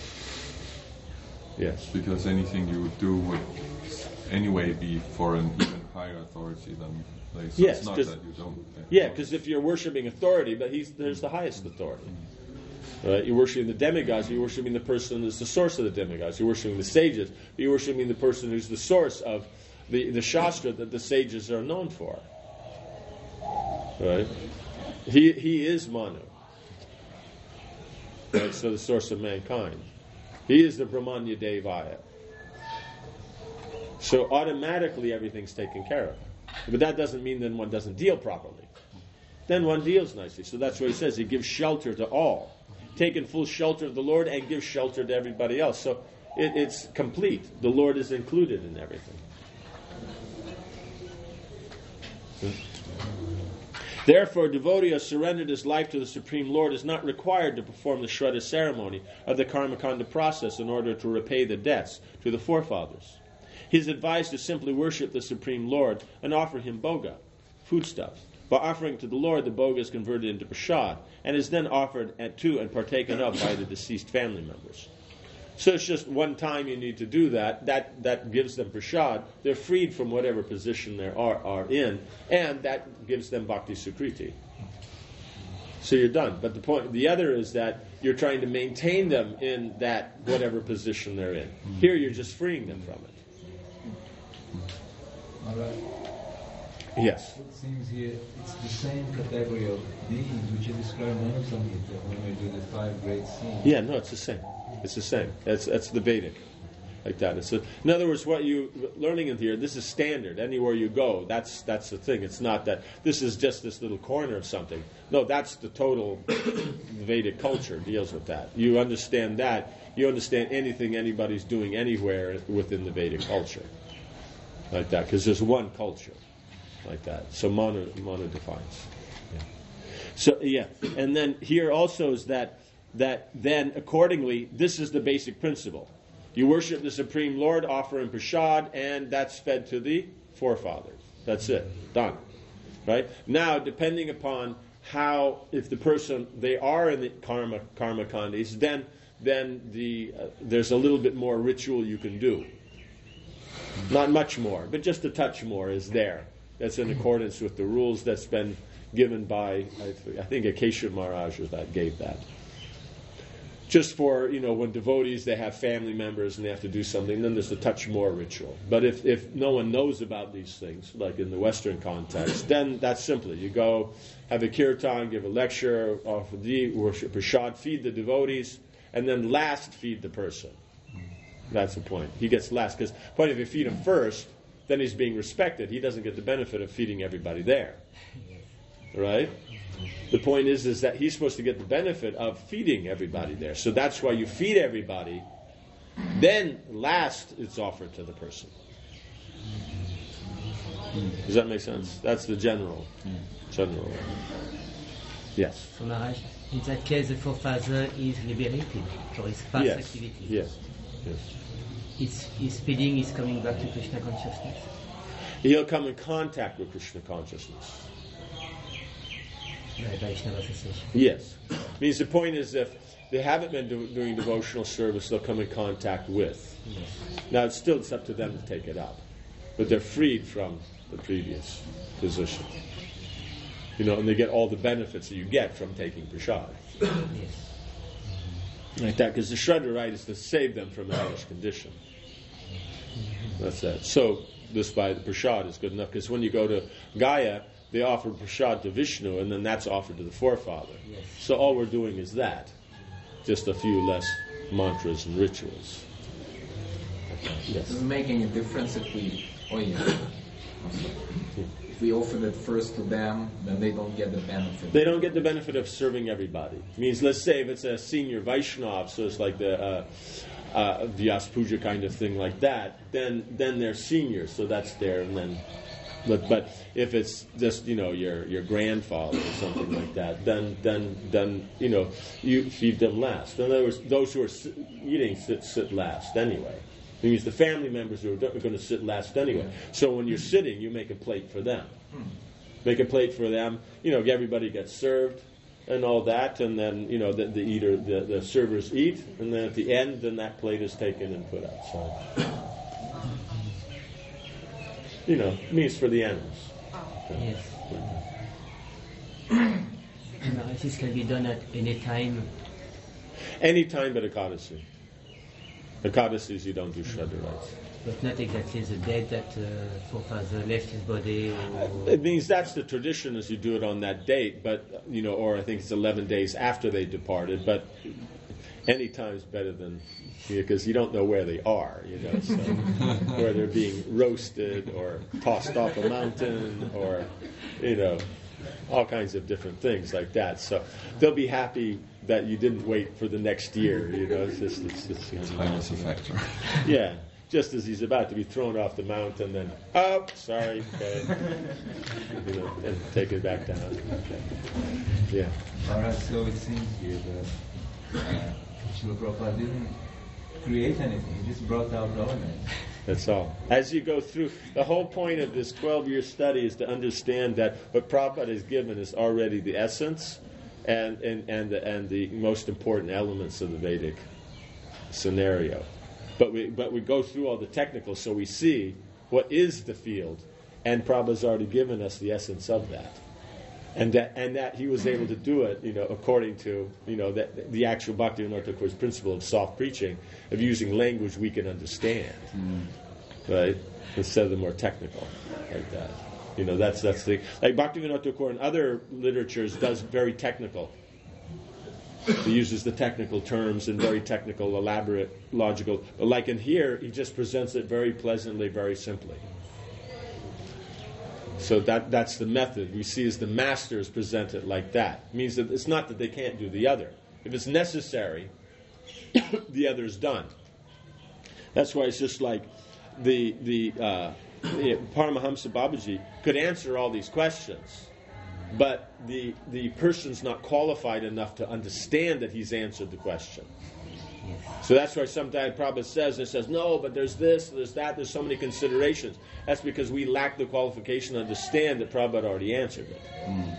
Yes. Because anything you would do would anyway be for an even higher authority than they. So yes, it's not that you don't. Yeah, because if you're worshiping authority, but he's there's the highest authority. Right? You're worshiping the demigods, you're worshiping the person who's the source of the demigods. You're worshiping the sages, but you're worshiping the person who's the source of the, the Shastra that the sages are known for. Right? He he is Manu. Right? So the source of mankind. He is the Brahmanya Devaya. So automatically everything's taken care of. But that doesn't mean that one doesn't deal properly. Then one deals nicely. So that's what he says. He gives shelter to all. Taken full shelter of the Lord and gives shelter to everybody else. So it, it's complete. The Lord is included in everything. Therefore, a devotee who has surrendered his life to the Supreme Lord is not required to perform the Shraddha ceremony of the Karmakanda process in order to repay the debts to the forefathers. He is advised to simply worship the Supreme Lord and offer Him bhoga, foodstuffs. By offering to the Lord, the bhoga is converted into prasad and is then offered to and partaken of by the deceased family members. So it's just one time you need to do that. That that gives them prasad. They're freed from whatever position they are, are in, and that gives them bhakti sukriti. So you're done. But the point, the other is that you're trying to maintain them in that whatever position they're in. Here you're just freeing them from it. All right. Yes. It seems here it's the same category of beings which are described in Samhita when we do the five great scenes. Yeah, no, it's the same. It's the same. That's that's the Vedic, like that. It's a, in other words, what you learning in here, this is standard. Anywhere you go, that's that's the thing. It's not that this is just this little corner of something. No, that's the total Vedic culture deals with that. You understand that. You understand anything anybody's doing anywhere within the Vedic culture, like that, because there's one culture, like that. So Manu Manu defines. Yeah. So yeah, and then here also is that. That then, accordingly, this is the basic principle. You worship the Supreme Lord, offer Him prasad, and that's fed to the forefathers. That's it. Done. Right? Now, depending upon how, if the person, they are in the karma, karma kandis, then then the uh, there's a little bit more ritual you can do. Not much more, but just a touch more is there. That's in accordance with the rules that's been given by, I, th- I think, Akesha Maharaj that gave that. Just for, you know, when devotees, they have family members and they have to do something, then there's a touch more ritual. But if, if no one knows about these things, like in the Western context, then that's simply, you go, have a kirtan, give a lecture, offer the worship prasad, feed the devotees, and then last feed the person. That's the point. He gets last because point if you feed him first, then he's being respected. He doesn't get the benefit of feeding everybody there, right? The point is, is that he's supposed to get the benefit of feeding everybody there. So that's why you feed everybody. Then last, it's offered to the person. Does that make sense? That's the general, general. Yes. So Maharaj, in that case, the forefather is liberated for his past yes. activity. Yes. Yes. His, his feeding is coming back to Krishna consciousness. He'll come in contact with Krishna consciousness. By Vaishnava cessation. Yes. Means the point is if they haven't been do, doing devotional service, they'll come in contact with. Yes. Now it's still it's up to them to take it up. But they're freed from the previous position. You know, and they get all the benefits that you get from taking prasad. Yes. Like that, because the Shraddha right is to save them from hellish condition. That's that. So this by the prasad is good enough, because when you go to Gaya, they offer prasad to Vishnu, and then that's offered to the forefather. Yes. So all we're doing is that. Just a few less mantras and rituals. Yes. Does it make any difference if we... Oh, yeah. If we offer that first to them, then they don't get the benefit. They don't get the benefit of serving everybody. It means, let's say if it's a senior Vaishnav, so it's like the uh, uh, Vyas Puja kind of thing like that, then then they're seniors, so that's there. And then, but but if it's just, you know, your your grandfather or something like that, then then then you know you feed them last. In other words, those who are si- eating sit sit last anyway. It means the family members are going to sit last anyway. So when you're sitting, you make a plate for them. Make a plate for them. You know, everybody gets served and all that, and then, you know, the, the eater, the, the servers eat, and then at the end, then that plate is taken and put outside. You know, it means for the animals. Yes. Maharaj, this can be done at any time. Any time but Ekadasi. Ekadasis, you don't do Shraddha rites. But not exactly the date that uh, forefather left his body. Or... It means that's the tradition, is you do it on that date, but, you know, or I think it's eleven days after they departed, but any time is better than, because you, know, you don't know where they are, you know, so where they're being roasted or tossed off a mountain or, you know, all kinds of different things like that. So they'll be happy that you didn't wait for the next year, you know. It's just, it's, it's, it's timeless effect. Yeah, just as he's about to be thrown off the mountain, then, oh, sorry, okay, you know, and take it back down. Okay. Yeah. All right, so it seems here that uh, Srila Prabhupada didn't create anything, he just brought out elements. That's all. As you go through, the whole point of this twelve-year study is to understand that what Prabhupada has given is already the essence and and and the, and the most important elements of the Vedic scenario. But we but we go through all the technicals, so we see what is the field, and Prabhupada's already given us the essence of that, and that and that he was able to do it, you know, according to, you know, that the actual Bhaktivinoda Thakur's principle of soft preaching, of using language we can understand, mm. right, instead of the more technical, like that. You know, that's that's the like Bhaktivinoda Thakur in other literatures does very technical. He uses the technical terms and very technical, elaborate, logical. But like in here, he just presents it very pleasantly, very simply. So that that's the method we see as the masters present it like that. It means that it's not that they can't do the other. If it's necessary, the other is done. That's why it's just like the the uh, Paramahamsa Babaji could answer all these questions, but the the person's not qualified enough to understand that he's answered the question. So that's why sometimes Prabhupada says, it says, no, but there's this, there's that, there's so many considerations. That's because we lack the qualification to understand that Prabhupada already answered it. Mm.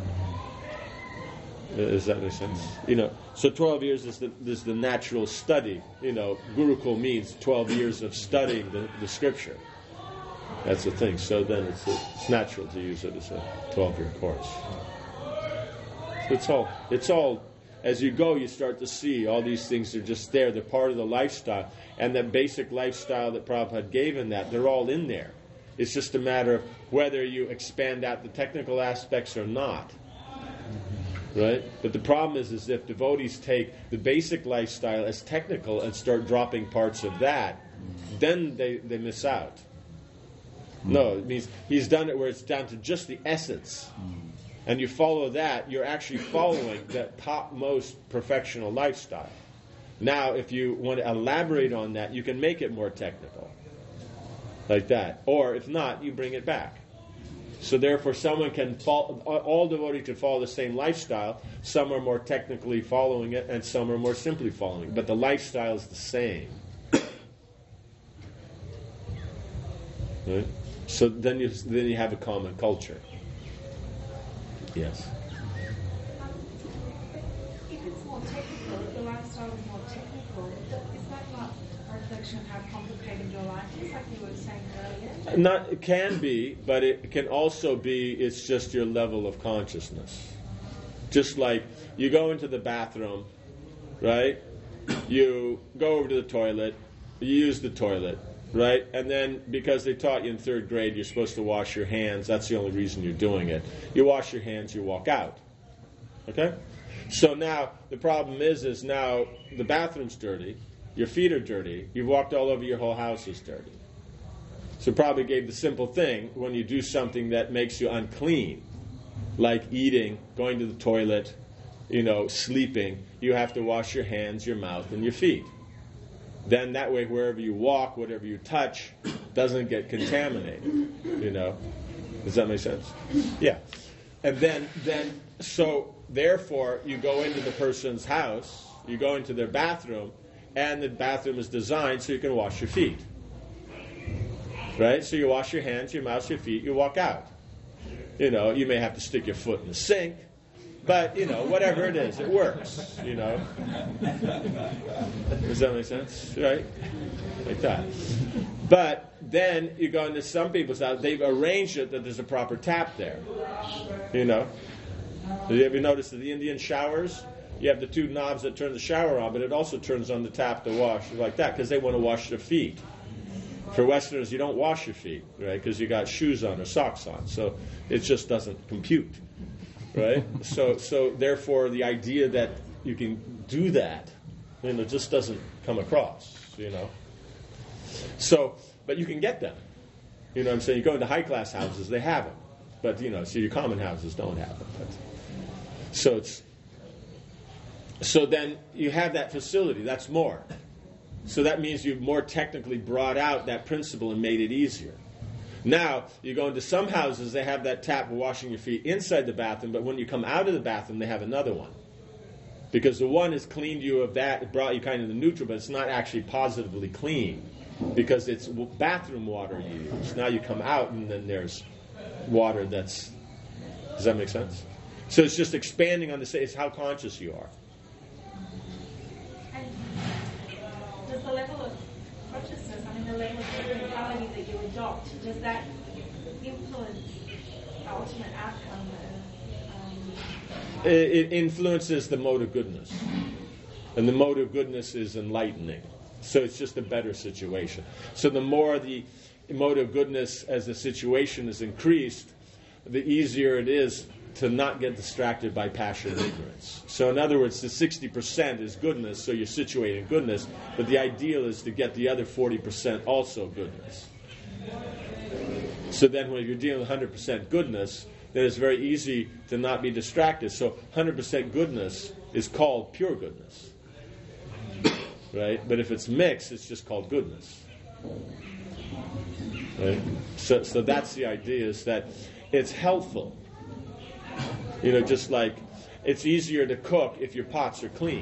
Does that make sense? You know, so twelve years is the, is the natural study. You know, Gurukul means twelve years of studying the, the scripture. That's the thing. So then it's, a, it's natural to use it as a twelve-year course. So it's all, it's all, as you go, you start to see all these things are just there. They're part of the lifestyle. And the basic lifestyle that Prabhupada gave in that, they're all in there. It's just a matter of whether you expand out the technical aspects or not. Right? But the problem is, is if devotees take the basic lifestyle as technical and start dropping parts of that, then they, they miss out. No, it means he's done it where it's down to just the essence. And you follow that, you're actually following that topmost perfectional lifestyle. Now, if you want to elaborate on that, you can make it more technical. Like that. Or if not, you bring it back. So therefore, someone can follow, all devotees can follow the same lifestyle. Some are more technically following it, and some are more simply following it. But the lifestyle is the same. Right? So then you then you have a common culture. Yes. Um, if it's more technical, if the lifestyle is more technical, is that not a reflection of how complicated your life is, like you were saying earlier? Not, it can be, but it can also be, it's just your level of consciousness. Just like you go into the bathroom, right? You go over to the toilet, you use the toilet, right? And then because they taught you in third grade you're supposed to wash your hands, that's the only reason you're doing it. You wash your hands, you walk out. Okay? So now the problem is, is now the bathroom's dirty, your feet are dirty, you've walked all over, your whole house is dirty. So probably gave the simple thing when you do something that makes you unclean, like eating, going to the toilet, you know, sleeping, you have to wash your hands, your mouth, and your feet. Then that way, wherever you walk, whatever you touch, doesn't get contaminated. You know, does that make sense? Yeah. And then, then, so therefore, you go into the person's house, you go into their bathroom, and the bathroom is designed so you can wash your feet. Right? So you wash your hands, your mouth, your feet, you walk out. You know, you may have to stick your foot in the sink, but, you know, whatever it is, it works, you know. Does that make sense? Right? Like that. But then you go into some people's house, they've arranged it that there's a proper tap there. You know? Have you ever noticed that the Indian showers, you have the two knobs that turn the shower on, but it also turns on the tap to wash, like that, because they want to wash their feet. For Westerners, you don't wash your feet, right? Because you got shoes on or socks on, so it just doesn't compute, right? so, so therefore, the idea that you can do that, you know, just doesn't come across, you know. So, but you can get them. You know what I'm saying? You go into high-class houses, they have them, but you know, so your common houses don't have them. But, so it's so then you have that facility. That's more. So that means you've more technically brought out that principle and made it easier. Now, you go into some houses, they have that tap for washing your feet inside the bathroom, but when you come out of the bathroom, they have another one. Because the one has cleaned you of that, it brought you kind of the neutral, but it's not actually positively clean. Because it's bathroom water you use. Now you come out and then there's water that's... Does that make sense? So it's just expanding on the... It's how conscious you are. Does the level of consciousness, I mean the level of mentality that you adopt, does that influence the ultimate outcome? Um, it, it influences the mode of goodness. And the mode of goodness is enlightening. So it's just a better situation. So the more the mode of goodness as the situation is increased, the easier it is to not get distracted by passion and ignorance. So in other words, the sixty percent is goodness, so you're situated in goodness, but the ideal is to get the other forty percent also goodness. So then when you're dealing with one hundred percent goodness, then it's very easy to not be distracted. So one hundred percent goodness is called pure goodness. Right? But if it's mixed, it's just called goodness. Right? So, so that's the idea, is that it's helpful. You know, just like it's easier to cook if your pots are clean.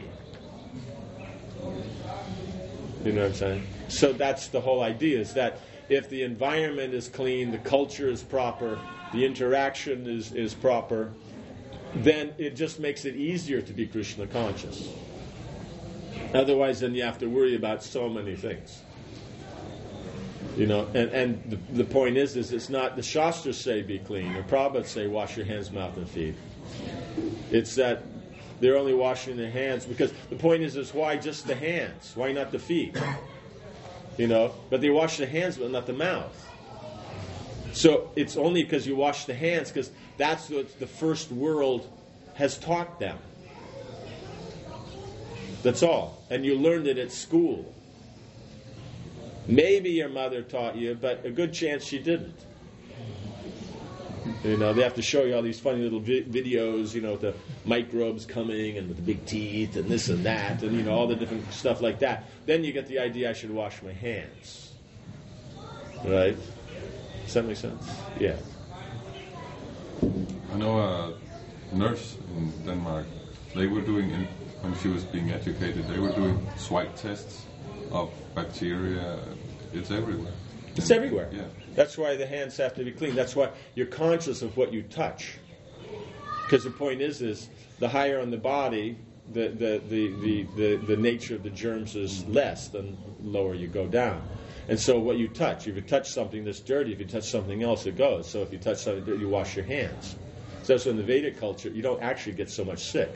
You know what I'm saying? So that's the whole idea, is that if the environment is clean, the culture is proper, the interaction is, is proper, then it just makes it easier to be Krishna conscious. Otherwise, then you have to worry about so many things. You know, and, and the, the point is, is it's not the Shastras say be clean, or Prabhupada say wash your hands, mouth, and feet. It's that they're only washing their hands, because the point is, is why just the hands? Why not the feet? You know, but they wash the hands, but not the mouth. So it's only because you wash the hands, because that's what the first world has taught them. That's all. And you learned it at school. Maybe your mother taught you, but a good chance she didn't. You know, they have to show you all these funny little vi- videos, you know, with the microbes coming and with the big teeth and this and that and, you know, all the different stuff like that. Then you get the idea I should wash my hands. Right? Does that make sense? Yeah. I know a nurse in Denmark, they were doing, in, when she was being educated, they were doing swipe tests of bacteria. It's everywhere. It's everywhere. Yeah. That's why the hands have to be clean. That's why you're conscious of what you touch. Because the point is, is the higher on the body, the, the, the, the, the, the nature of the germs is less, than lower you go down. And so what you touch, if you touch something that's dirty, if you touch something else, it goes. So if you touch something dirty, you wash your hands. So that's in the Vedic culture, you don't actually get so much sick.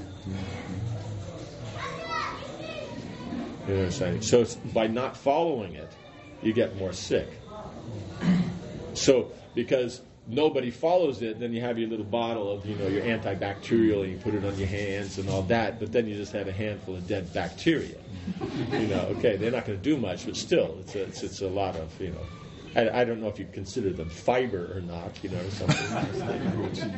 You know what I'm saying? So it's, by not following it, you get more sick. So, because nobody follows it, then you have your little bottle of, you know, your antibacterial, and you put it on your hands and all that, but then you just have a handful of dead bacteria. You know, okay, they're not going to do much, but still, it's a, it's, it's a lot of, you know, I, I don't know if you consider them fiber or not, you know, something.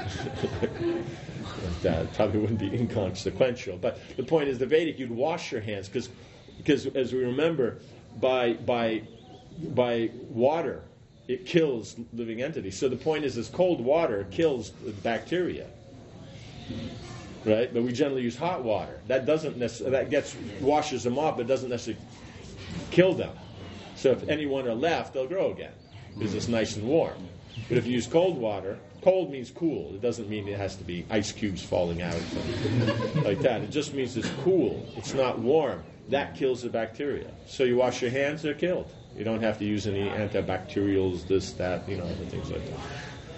That probably wouldn't be inconsequential. But the point is, the Vedic, you'd wash your hands, because, because as we remember, by by by water, it kills living entities. So the point is, this cold water kills the bacteria, right? But we generally use hot water. That doesn't necessarily, that gets washes them off, but doesn't necessarily kill them. So if anyone are left, they'll grow again because it's nice and warm. But if you use cold water, cold means cool. It doesn't mean it has to be ice cubes falling out like that. It just means it's cool. It's not warm. That kills the bacteria. So you wash your hands, they're killed. You don't have to use any antibacterials, this, that, you know, other things like that.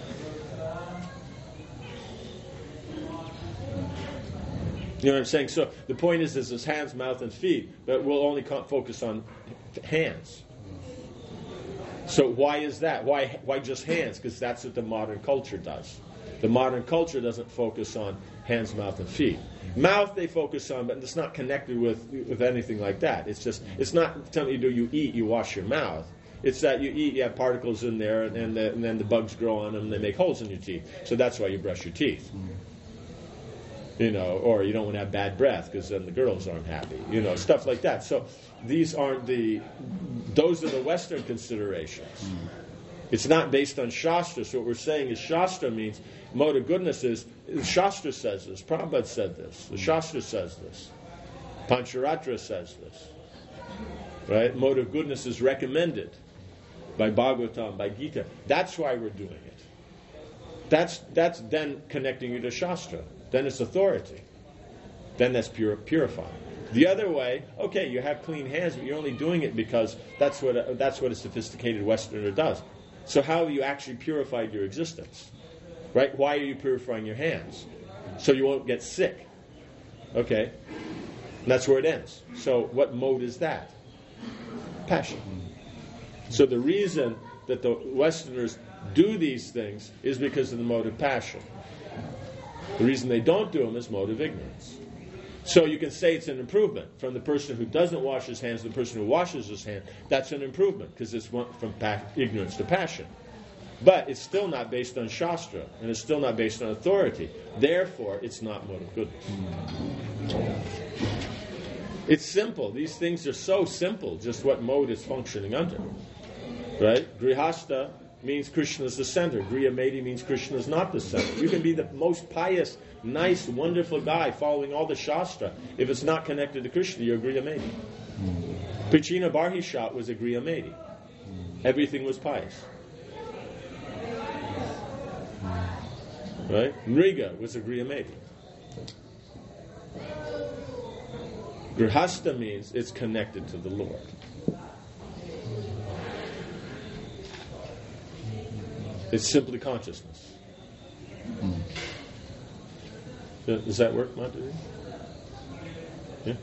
You know what I'm saying? So the point is, this is hands, mouth, and feet, but we'll only focus on hands. So why is that? Why why just hands? Because that's what the modern culture does. The modern culture doesn't focus on hands, mouth, and feet. Mouth they focus on, but it's not connected with, with anything like that. It's just, it's not something you do, you eat, you wash your mouth. It's that you eat, you have particles in there, and, and, the, and then the bugs grow on them, and they make holes in your teeth. So that's why you brush your teeth. You know, or you don't want to have bad breath, because then the girls aren't happy. You know, stuff like that. So these aren't the, those are the Western considerations. It's not based on Shastra. So what we're saying is Shastra means, mode of goodness is, Shastra says this, Prabhupada said this, the Shastra says this, Pancharatra says this. Right? Mode of goodness is recommended by Bhagavatam, by Gita. That's why we're doing it. That's that's then connecting you to Shastra. Then it's authority. Then that's pure, purifying. The other way, okay, you have clean hands, but you're only doing it because that's what a, that's what a sophisticated Westerner does. So how have you actually purified your existence? Right? Why are you purifying your hands? So you won't get sick. Okay? And that's where it ends. So what mode is that? Passion. So the reason that the Westerners do these things is because of the mode of passion. The reason they don't do them is mode of ignorance. So you can say it's an improvement from the person who doesn't wash his hands to the person who washes his hands. That's an improvement because it's went from pa- ignorance to passion. But it's still not based on Shastra, and it's still not based on authority. Therefore, it's not mode of goodness. It's simple. These things are so simple, just what mode it's functioning under. Right? Grihasta means Krishna is the center. Griyameti means Krishna is not the center. You can be the most pious, nice, wonderful guy following all the Shastra. If it's not connected to Krishna, you're Griyameti. Prachina Barhishat was a Griyameti. Everything was pious. Right? Nriga was a Griyameti. Grihasta means it's connected to the Lord. It's simply consciousness. Mm. Does that work, Madhuri? Yeah?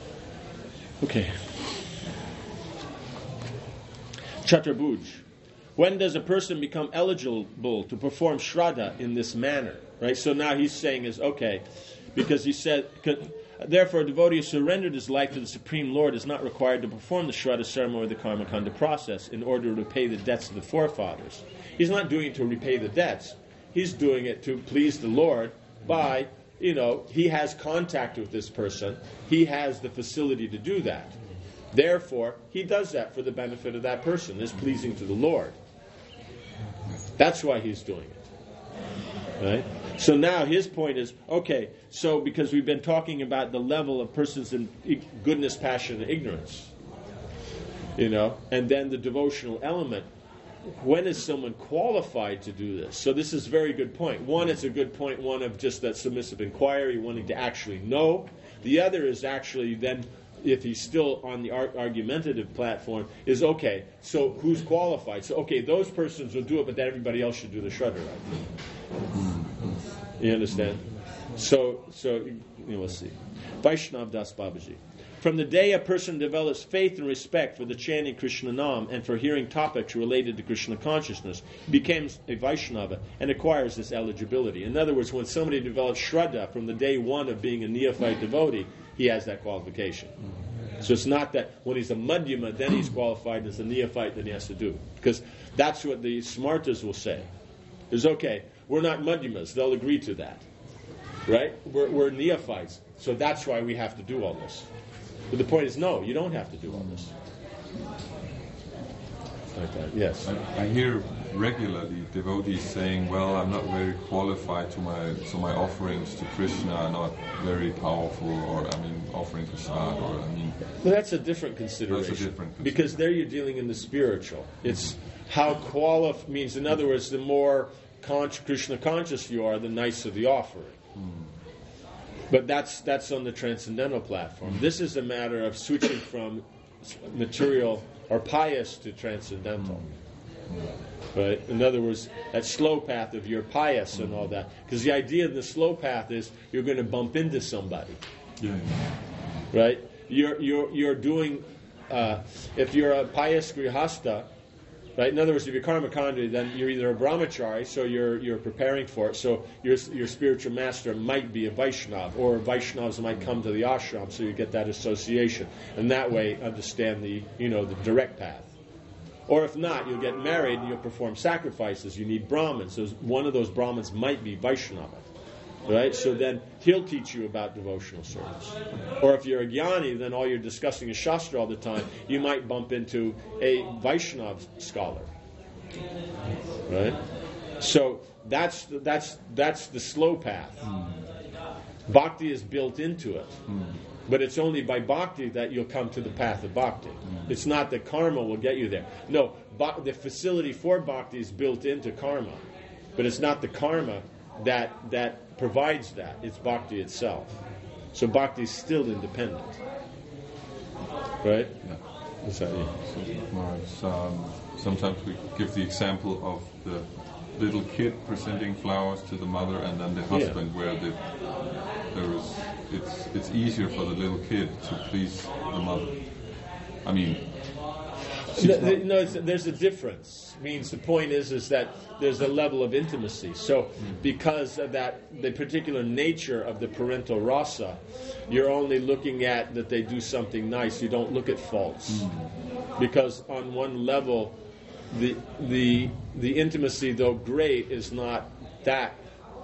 Okay. Chaturabhuj. When does a person become eligible to perform Shraddha in this manner? Right? So now he's saying is, okay, because he said, therefore a devotee who surrendered his life to the Supreme Lord is not required to perform the Shraddha ceremony or the Karma Kanda process in order to repay the debts of the forefathers. He's not doing it to repay the debts. He's doing it to please the Lord by, you know, he has contact with this person. He has the facility to do that. Therefore, he does that for the benefit of that person. It's pleasing to the Lord. That's why he's doing it. Right? So now his point is, okay, so because we've been talking about the level of persons in goodness, passion, and ignorance, you know, and then the devotional element, when is someone qualified to do this? So this is a very good point. One, it's a good point, one of just that submissive inquiry, wanting to actually know. The other is actually then, if he's still on the ar- argumentative platform, is okay, so who's qualified? So, okay, those persons will do it, but then everybody else should do the Shraddha rite. You understand? So, so you know, let's see. Vaishnav Das Babaji. From the day a person develops faith and respect for the chanting Krishna Nam and for hearing topics related to Krishna consciousness, he becomes a Vaishnava and acquires this eligibility. In other words, when somebody develops Shraddha from the day one of being a neophyte devotee, he has that qualification. So it's not that when he's a Madhyama, then he's qualified, as a neophyte, then he has to do. Because that's what the Smartas will say. Is okay, we're not Madhyamas. They'll agree to that. Right? We're, we're neophytes. So that's why we have to do all this. But the point is, no, you don't have to do all this. Like that. Yes. I, I hear regularly devotees saying, well, I'm not very qualified to my, so my offerings to Krishna are not very powerful, or, I mean, offering prasad, or, I mean... Well, that's a different consideration. That's a different consideration. Because there you're dealing in the spiritual. It's how qualified means, in other words, the more con- Krishna conscious you are, the nicer the offering. Mm. But that's that's on the transcendental platform. This is a matter of switching from material or pious to transcendental. Right? In other words, that slow path of your pious and all that. Because the idea of the slow path is you're going to bump into somebody. Yeah. Right? You're you're you're doing. Uh, if you're a pious grihasta, right? In other words, if you're karma kanda, then you're either a brahmachari, so you're you're preparing for it. So your your spiritual master might be a Vaishnava, or Vaishnavas might come to the ashram, so you get that association, and that way understand the you know the direct path. Or if not, you'll get married and you'll perform sacrifices. You need Brahmins. So one of those Brahmins might be Vaishnava. Right? So then he'll teach you about devotional service. Or if you're a jnani, then all you're discussing is Shastra all the time. You might bump into a Vaishnava scholar. Right? So that's that's that's the slow path. Mm. Bhakti is built into it. Mm. But it's only by bhakti that you'll come to the path of bhakti. Mm. It's not that karma will get you there. No, ba- the facility for bhakti is built into karma. But it's not the karma that that provides that. It's bhakti itself. So bhakti is still independent. Right? Yeah. What's that? Yeah. So, it's, um, sometimes we give the example of the little kid presenting flowers to the mother, and then the husband, yeah. where the there is it's it's easier for the little kid to please the mother. I mean, no, the, no it's, there's a difference. Means the point is is that there's a level of intimacy. So because of that, the particular nature of the parental rasa, you're only looking at that they do something nice. You don't look at faults, mm. because on one level, the the the intimacy, though great, is not that.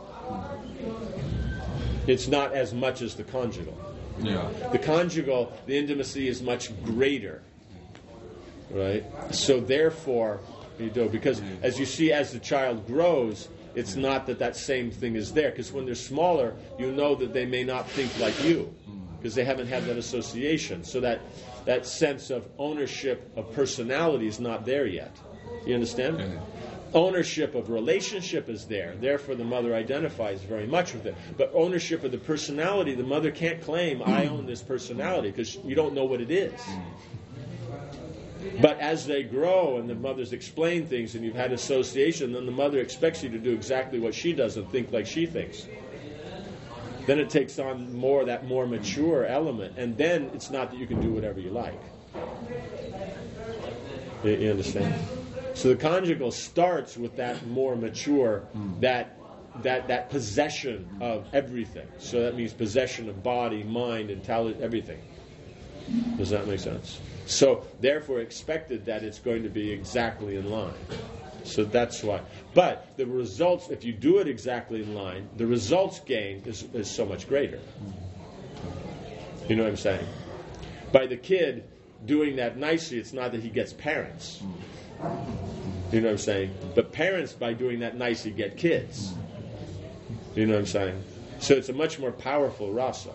It's not as much as the conjugal. Yeah. The conjugal, the intimacy is much greater. Right? So therefore, you do, because as you see, as the child grows, it's not that that same thing is there. Because when they're smaller, you know that they may not think like you, because they haven't had that association. So that that sense of ownership of personality is not there yet. You understand? Yeah. Ownership of relationship is there. Therefore, the mother identifies very much with it. But ownership of the personality, the mother can't claim, I own this personality, because you don't know what it is. But as they grow and the mothers explain things and you've had association, then the mother expects you to do exactly what she does and think like she thinks. Then it takes on more that more mature element. And then it's not that you can do whatever you like. You, you understand? So the conjugal starts with that more mature, that that that possession of everything. So that means possession of body, mind, intelligence, everything. Does that make sense? So therefore expected that it's going to be exactly in line. So that's why. But the results, if you do it exactly in line, the results gained is, is so much greater. You know what I'm saying? By the kid doing that nicely, it's not that he gets parents. You know what I'm saying? But parents, by doing that nicely, get kids. You know what I'm saying? So it's a much more powerful rasa.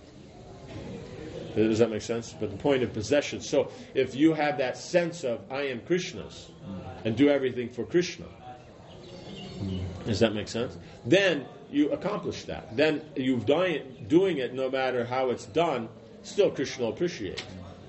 Does that make sense? But the point of possession. So if you have that sense of I am Krishna's and do everything for Krishna, does that make sense? Then you accomplish that. Then you've done it, doing it no matter how it's done, still Krishna will appreciate.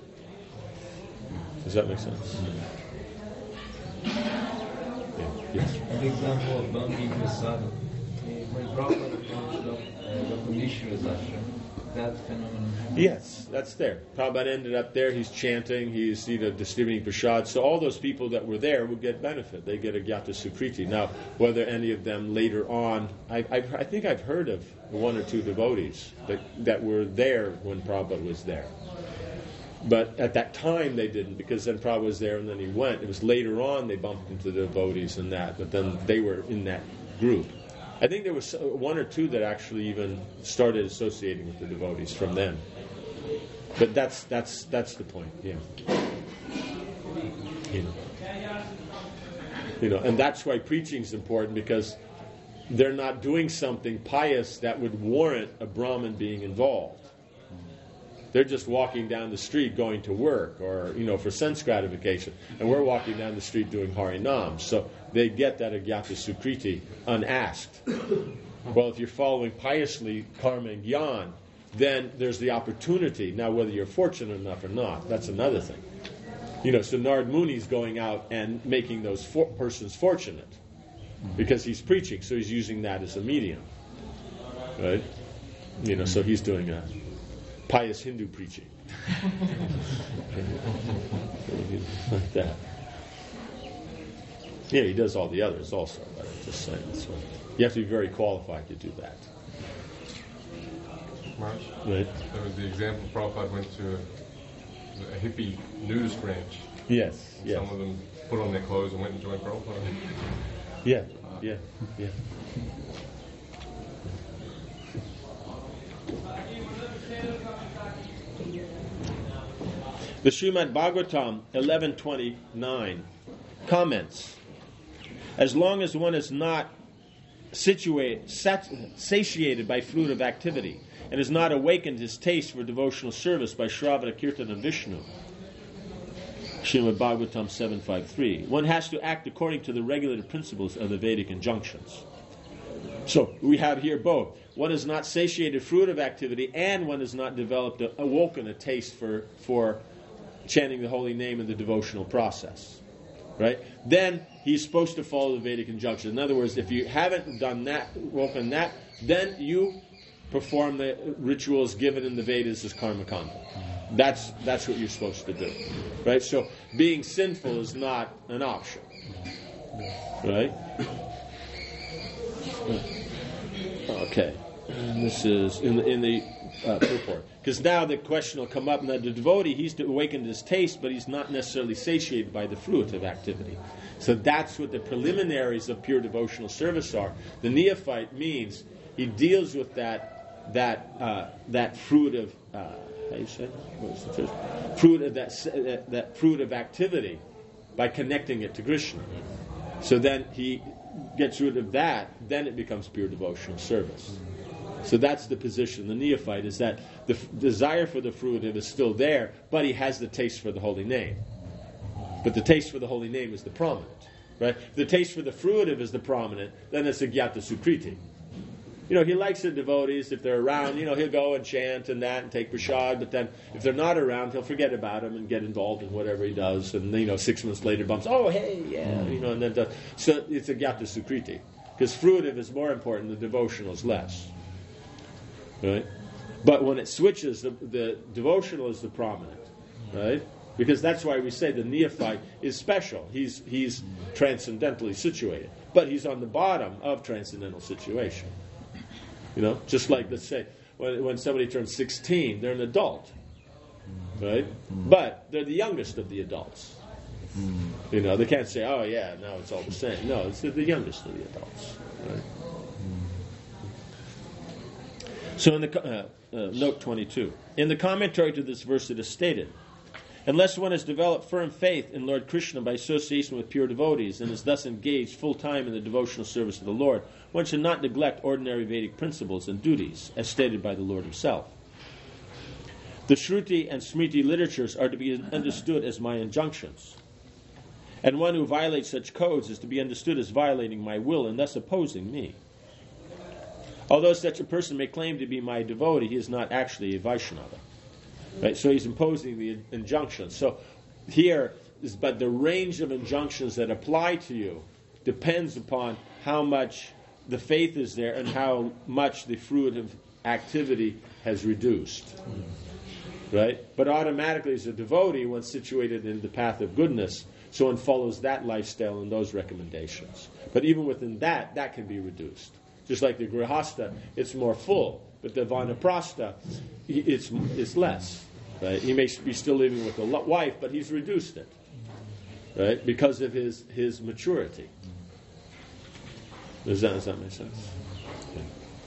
Does that make sense? Yeah. Yes. An example of Bambi Prasada. When Prabhupada finished up Doctor Mishra's ashram, that phenomenon happened. Yes, that's there. Prabhupada ended up there. He's chanting. He's you know, distributing prasad. So all those people that were there would get benefit. They get a Gyata Sukriti. Now, whether any of them later on, I, I've, I think I've heard of one or two devotees that, that were there when Prabhupada was there. But at that time they didn't, because then Prabhupada was there and then he went. It was later on they bumped into the devotees and that, but then they were in that group. I think there was one or two that actually even started associating with the devotees from then. But that's that's that's the point, yeah. You know, you know and that's why preaching is important, because they're not doing something pious that would warrant a Brahmin being involved. They're just walking down the street going to work or, you know, for sense gratification. And we're walking down the street doing Harinam. So they get that Agyata Sukriti unasked. Well, if you're following piously karma and gyan, then there's the opportunity. Now, whether you're fortunate enough or not, that's another thing. You know, so Narad Muni's going out and making those for- persons fortunate because he's preaching. So he's using that as a medium. Right? You know, so he's doing a pious Hindu preaching. Like that. Yeah, he does all the others also, but I'm just saying. So you have to be very qualified to do that. Marsh? Right. There was the example Prabhupada went to a hippie nudist ranch. Yes, and yes. Some of them put on their clothes and went and joined Prabhupada. Yeah, yeah, yeah. The Srimad Bhagavatam eleven twenty-nine comments, as long as one is not situate, sat, satiated by fruit of activity and has not awakened his taste for devotional service by Shravana Kirtana Vishnu, Srimad Bhagavatam seven fifty-three, one has to act according to the regulated principles of the Vedic injunctions. So we have here both. One is not satiated fruit of activity, and one has not developed, a, awoken a taste for, for chanting the holy name in the devotional process. Right? Then he's supposed to follow the Vedic injunction. In other words, if you haven't done that, woken that, then you perform the rituals given in the Vedas as karma kanda. That's that's what you're supposed to do. Right? So being sinful is not an option. Right? Okay. And this is in the in the uh, purport. Because now the question will come up, and that the devotee, he's awakened his taste, but he's not necessarily satiated by the fruit of activity. So that's what the preliminaries of pure devotional service are. The neophyte means he deals with that that uh, that fruit of uh, how you say what is the first? fruit of that uh, that fruit of activity by connecting it to Krishna. So then he gets rid of that, then it becomes pure devotional service. So that's the position. The neophyte is that the f- desire for the fruitive is still there, but he has the taste for the holy name. But the taste for the holy name is the prominent. Right? If the taste for the fruitive is the prominent, then it's a Gyata Sukriti. You know, he likes the devotees. If they're around, you know, he'll go and chant and that and take prasad, but then if they're not around, he'll forget about them and get involved in whatever he does, and, you know, six months later bumps, oh, hey, yeah, you know, and then does. So it's a Gyata Sukriti. Because fruitive is more important, the devotional is less. Right? But when it switches, the, the devotional is the prominent. Right? Because that's why we say the neophyte is special. He's he's transcendentally situated. But he's on the bottom of transcendental situation. You know, just like, let's say, when, when somebody turns sixteen, they're an adult. Right? But they're the youngest of the adults. You know, they can't say, oh yeah, now it's all the same. No, it's the, the youngest of the adults. Right? So in the uh, uh, note twenty-two, in the commentary to this verse it is stated, unless one has developed firm faith in Lord Krishna by association with pure devotees and is thus engaged full time in the devotional service of the Lord, one should not neglect ordinary Vedic principles and duties, as stated by the Lord himself. The Shruti and Smriti literatures are to be understood as my injunctions, and one who violates such codes is to be understood as violating my will and thus opposing me. Although such a person may claim to be my devotee, he is not actually a Vaishnava. Right? So he's imposing the injunctions. So here is, but the range of injunctions that apply to you depends upon how much the faith is there and how much the fruitive activity has reduced. Right? But automatically as a devotee, one's situated in the path of goodness, so one follows that lifestyle and those recommendations. But even within that, that can be reduced. Just like the grihasta, it's more full, but the vanaprastha, it's it's less. Right? He may be still living with a wife, but he's reduced it, right? Because of his his maturity. Does that does that make sense? Okay.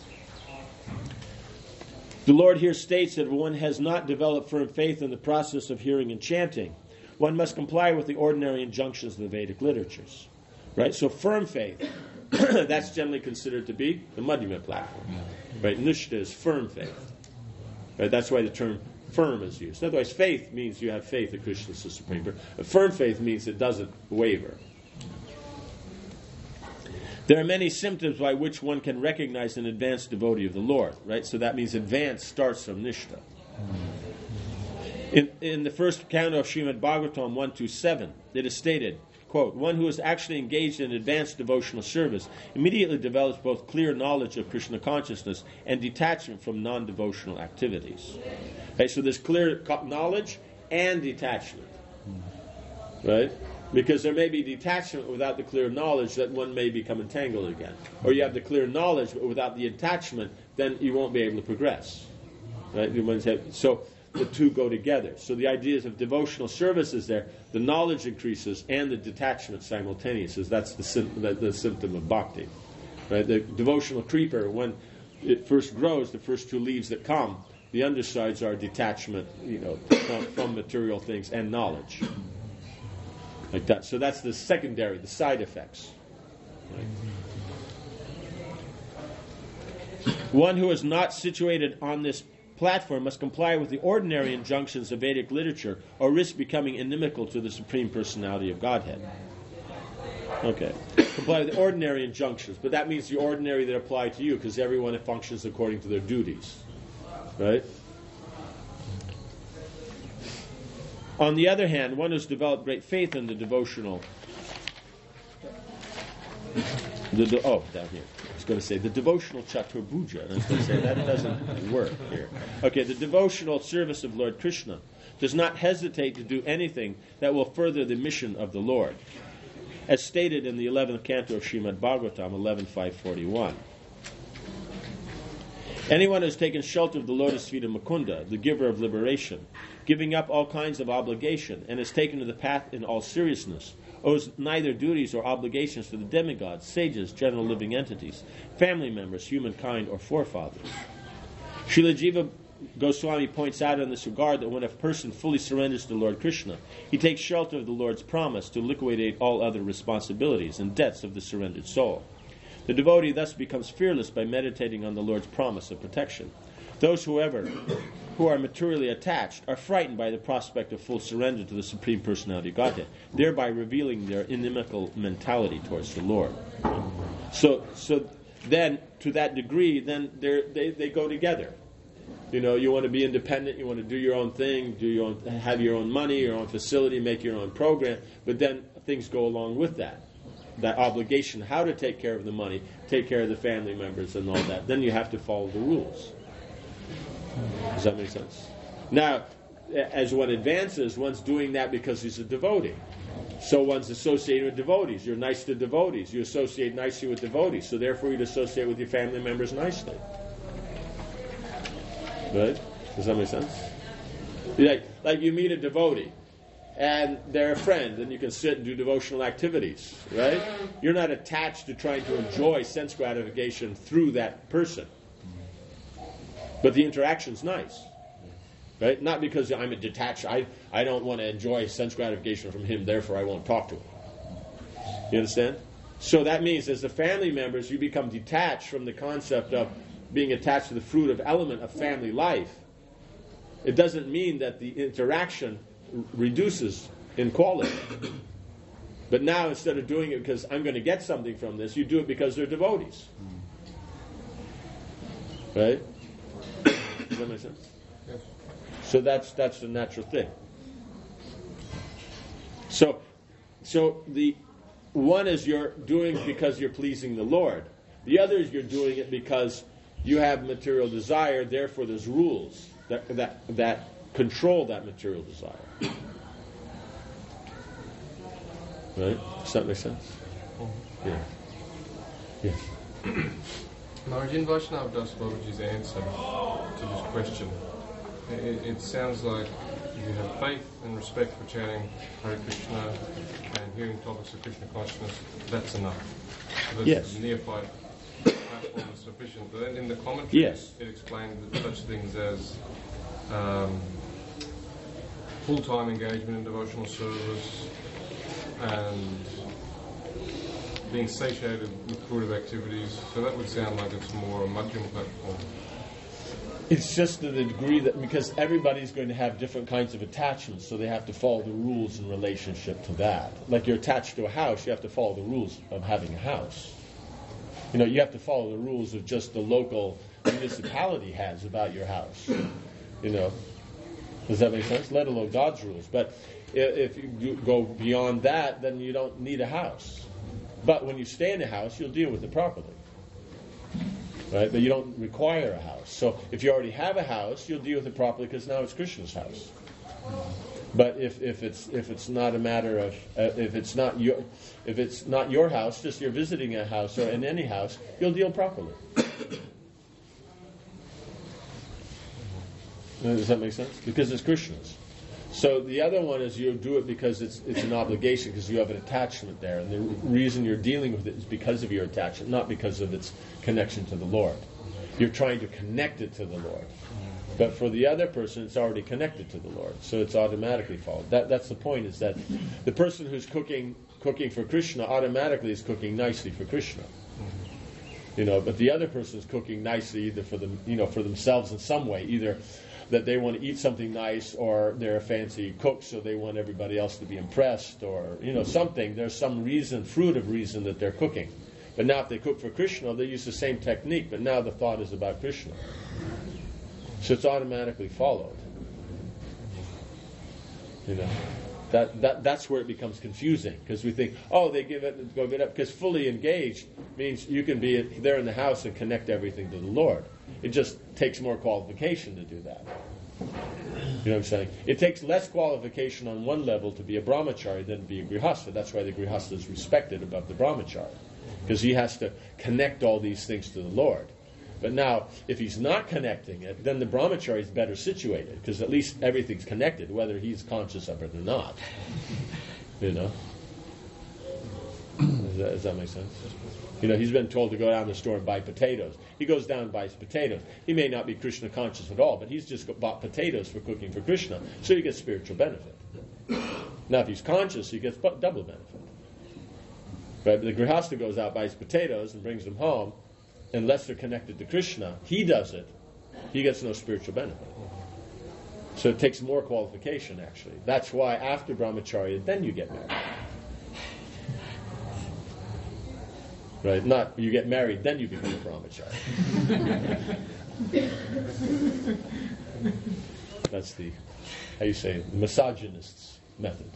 The Lord here states that if one has not developed firm faith in the process of hearing and chanting, one must comply with the ordinary injunctions of the Vedic literatures. Right? So firm faith, that's generally considered to be the Madhyama platform. Right? Nishtha is firm faith. Right? That's why the term firm is used. Otherwise, faith means you have faith that Krishna is the supreme person. A firm faith means it doesn't waver. There are many symptoms by which one can recognize an advanced devotee of the Lord. Right? So that means advance starts from Nishtha. In, in the first canto of Srimad Bhagavatam one twenty-seven, it is stated, quote, one who is actually engaged in advanced devotional service immediately develops both clear knowledge of Krishna consciousness and detachment from non-devotional activities. Okay, so there's clear knowledge and detachment. Right? Because there may be detachment without the clear knowledge that one may become entangled again. Or you have the clear knowledge but without the attachment, then you won't be able to progress. Right? So the two go together. So the ideas of devotional service is there, the knowledge increases, and the detachment simultaneously. That's the, sim- the, the symptom of bhakti. Right? The devotional creeper, when it first grows, the first two leaves that come, the undersides are detachment, you know, from, from material things and knowledge. Like that. So that's the secondary, the side effects. Right? One who is not situated on this platform must comply with the ordinary injunctions of Vedic literature or risk becoming inimical to the Supreme Personality of Godhead. Okay. Comply with the ordinary injunctions, but that means the ordinary that apply to you because everyone functions according to their duties. Right? On the other hand, one who's developed great faith in the devotional the, the, oh, down here. I was going to say the devotional Chaturbhuja, and I was going to say that doesn't work here. Okay, the devotional service of Lord Krishna does not hesitate to do anything that will further the mission of the Lord, as stated in the eleventh canto of Srimad Bhagavatam, eleven five forty-one. Anyone who has taken shelter of the lotus feet of Mukunda, the giver of liberation, giving up all kinds of obligation, and has taken to the path in all seriousness, owes neither duties or obligations to the demigods, sages, general living entities, family members, humankind, or forefathers. Srila Jiva Goswami points out in this regard that when a person fully surrenders to Lord Krishna, he takes shelter of the Lord's promise to liquidate all other responsibilities and debts of the surrendered soul. The devotee thus becomes fearless by meditating on the Lord's promise of protection. Those, however, who are materially attached are frightened by the prospect of full surrender to the Supreme Personality of Godhead, thereby revealing their inimical mentality towards the Lord. So, so then, to that degree, then they they go together. You know, you want to be independent, you want to do your own thing, do your own, have your own money, your own facility, make your own program, but then things go along with that. That obligation, how to take care of the money, take care of the family members and all that. Then you have to follow the rules. Does that make sense? Now, as one advances, one's doing that because he's a devotee. So one's associated with devotees. You're nice to devotees. You associate nicely with devotees. So therefore you'd associate with your family members nicely. Right? Does that make sense? Like, like you meet a devotee, and they're a friend, and you can sit and do devotional activities, right? You're not attached to trying to enjoy sense gratification through that person. But the interaction's nice. Right? Not because I'm a detached, I, I don't want to enjoy sense gratification from him, therefore I won't talk to him. You understand? So that means as the family members, you become detached from the concept of being attached to the fruit of element of family life. It doesn't mean that the interaction r- reduces in quality. But now instead of doing it because I'm going to get something from this, you do it because they're devotees. Right? Does that make sense? Yes. So that's that's the natural thing. So, so the one is you're doing because you're pleasing the Lord. The other is you're doing it because you have material desire. Therefore, there's rules that that that control that material desire. Right? Does that make sense? Yeah. Yes. Maharaj, in Vaishnava Das Babaji's answer to this question, it, it sounds like you have faith and respect for chanting Hare Krishna and hearing topics of Krishna consciousness. That's enough. So that's Yes. neophyte platform is sufficient. But then in the commentary, Yes. it explained that such things as um, full-time engagement in devotional service and being satiated with fruitive activities. So that would sound like it's more a Madhyam platform. It's just to the degree that, because everybody's going to have different kinds of attachments, so they have to follow the rules in relationship to that. Like you're attached to a house, you have to follow the rules of having a house. You know, you have to follow the rules of just the local municipality has about your house. You know, does that make sense? Let alone God's rules. But if you do go beyond that, then you don't need a house. But when you stay in a house, you'll deal with it properly. Right? But you don't require a house. So if you already have a house, you'll deal with it properly because now it's Krishna's house. But if, if it's if it's not a matter of uh, if it's not your if it's not your house, just you're visiting a house or in any house, you'll deal properly. Does that make sense? Because it's Krishna's. So the other one is you do it because it's it's an obligation, because you have an attachment there, and the reason you're dealing with it is because of your attachment, not because of its connection to the Lord. You're trying to connect it to the Lord. But for the other person, it's already connected to the Lord, so it's automatically followed. That that's the point, is that the person who's cooking cooking for Krishna automatically is cooking nicely for Krishna. You know, but the other person is cooking nicely either for them, you know, for themselves in some way, either that they want to eat something nice, or they're a fancy cook, so they want everybody else to be impressed, or, you know, something. There's some reason, fruit of reason, that they're cooking. But now if they cook for Krishna, they use the same technique, but now the thought is about Krishna. So it's automatically followed. You know, that, that that's where it becomes confusing, because we think, oh, they give it, go get up, because fully engaged means you can be there in the house and connect everything to the Lord. It just takes more qualification to do that. You know what I'm saying? It takes less qualification on one level to be a brahmachari than to be a grihastha. That's why the grihastha is respected above the brahmachari, because he has to connect all these things to the Lord. But now, if he's not connecting it, then the brahmachari is better situated, because at least everything's connected, whether he's conscious of it or not. You know? Does that, does that make sense? You know, he's been told to go down to the store and buy potatoes. He goes down and buys potatoes. He may not be Krishna conscious at all, but he's just bought potatoes for cooking for Krishna, so he gets spiritual benefit. Now, if he's conscious, he gets double benefit. Right? But the grihastha goes out, buys potatoes, and brings them home. Unless they're connected to Krishna, he does it, he gets no spiritual benefit. So it takes more qualification, actually. That's why after brahmacharya, then you get married. Right? Not you get married, then you become a brahmachari. That's the, how you say it, the misogynist's method.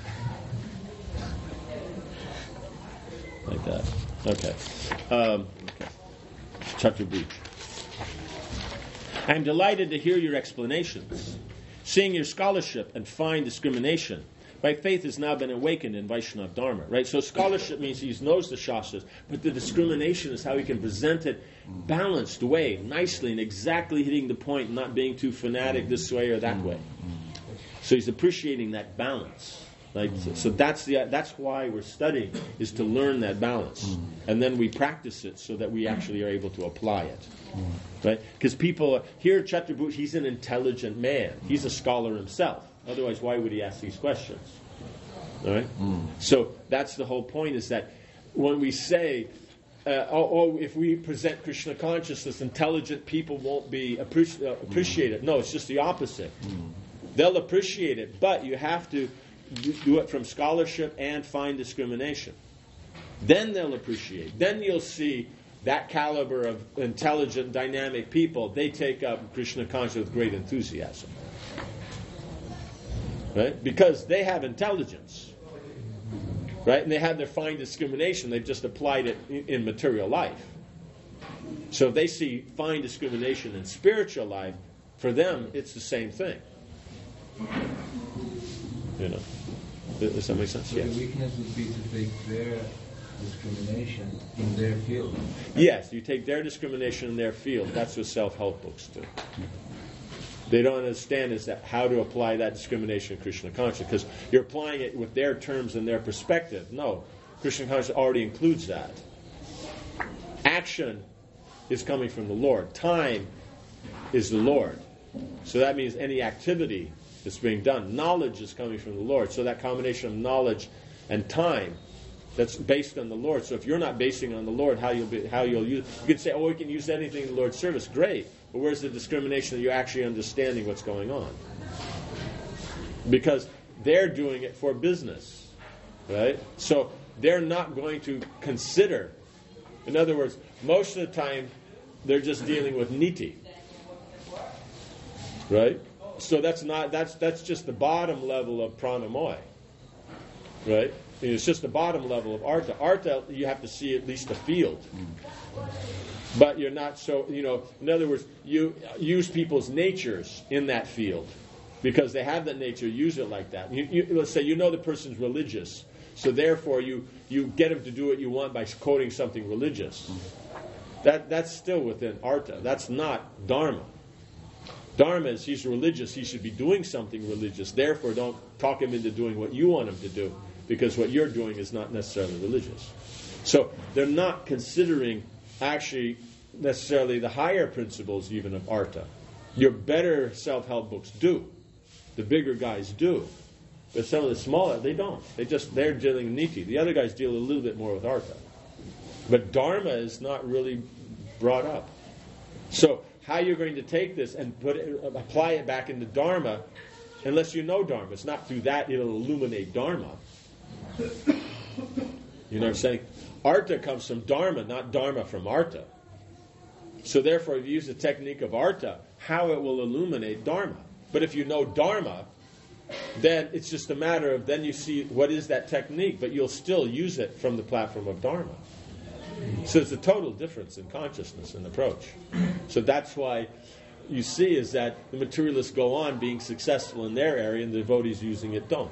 Like that. Okay. Um, okay. Chaturbeach. I am delighted to hear your explanations. Seeing your scholarship and fine discrimination, my faith has now been awakened in Vaishnava Dharma, right? So scholarship means he knows the Shastras, but the discrimination is how he can present it balanced way, nicely, and exactly hitting the point, not being too fanatic this way or that way. So he's appreciating that balance. Like, so, so that's the that's why we're studying, is to learn that balance, and then we practice it so that we actually are able to apply it, right? Because people here, Chaturabhuti, he's an intelligent man. He's a scholar himself. Otherwise, why would he ask these questions? All right. So that's the whole point. Is that when we say, uh, oh, oh, if we present Krishna consciousness, intelligent people won't be appreci- uh, appreciate it. No, it's just the opposite. They'll appreciate it, but you have to do it from scholarship and fine discrimination. Then they'll appreciate. Then you'll see that caliber of intelligent, dynamic people. They take up Krishna consciousness with great enthusiasm, right? Because they have intelligence, right? And they have their fine discrimination. They've just applied it in, in material life. So if they see fine discrimination in spiritual life, for them it's the same thing. You know, does that make sense? So Yes. the weakness would be to take their discrimination in their field. Yes, you take their discrimination in their field. That's what self-help books do. They don't understand is that how to apply that discrimination in Krishna consciousness, because you're applying it with their terms and their perspective. No, Krishna consciousness already includes that. Action is coming from the Lord. Time is the Lord. So that means any activity that's being done. Knowledge is coming from the Lord. So that combination of knowledge and time, that's based on the Lord. So if you're not basing it on the Lord, how you'll be, how you'll use, you could say, oh, we can use anything in the Lord's service. Great. But where's the discrimination that you're actually understanding what's going on? Because they're doing it for business, right? So they're not going to consider. In other words, most of the time, they're just dealing with niti, right? So that's not that's that's just the bottom level of pranamoy, right? It's just the bottom level of artha. Artha, you have to see at least a field, but you're not so you know. In other words, you use people's natures in that field because they have that nature. Use it like that. You, you, let's say you know the person's religious, so therefore you you get him to do what you want by quoting something religious. That that's still within artha. That's not dharma. Dharma is he's religious, he should be doing something religious. Therefore, don't talk him into doing what you want him to do, because what you're doing is not necessarily religious. So they're not considering actually necessarily the higher principles even of artha. Your better self-help books do. The bigger guys do. But some of the smaller, they don't. They just, they're dealing with niti. The other guys deal a little bit more with artha. But dharma is not really brought up. So how you're going to take this and put it, apply it back into dharma, unless you know dharma. It's not through that it'll illuminate dharma. You know what I'm saying? Artha comes from dharma, not dharma from artha. So therefore, if you use the technique of artha, how it will illuminate dharma. But if you know dharma, then it's just a matter of, then you see what is that technique, but you'll still use it from the platform of dharma. So it's a total difference in consciousness and approach. So that's why you see is that the materialists go on being successful in their area and the devotees using it don't.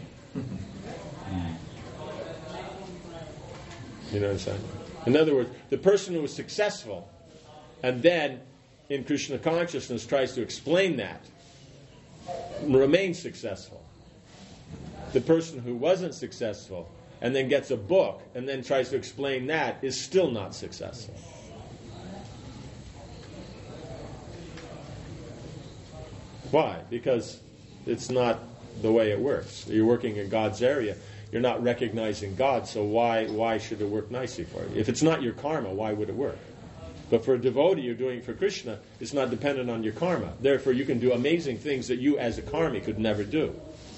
You know what I'm saying? In other words, the person who was successful and then in Krishna consciousness tries to explain that remains successful. The person who wasn't successful and then gets a book and then tries to explain that is still not successful. Why? Because it's not the way it works. You're working in God's area. You're not recognizing God, so why why should it work nicely for you? If it's not your karma, why would it work? But for a devotee, you're doing it for Krishna, it's not dependent on your karma. Therefore, you can do amazing things that you as a karmi could never do.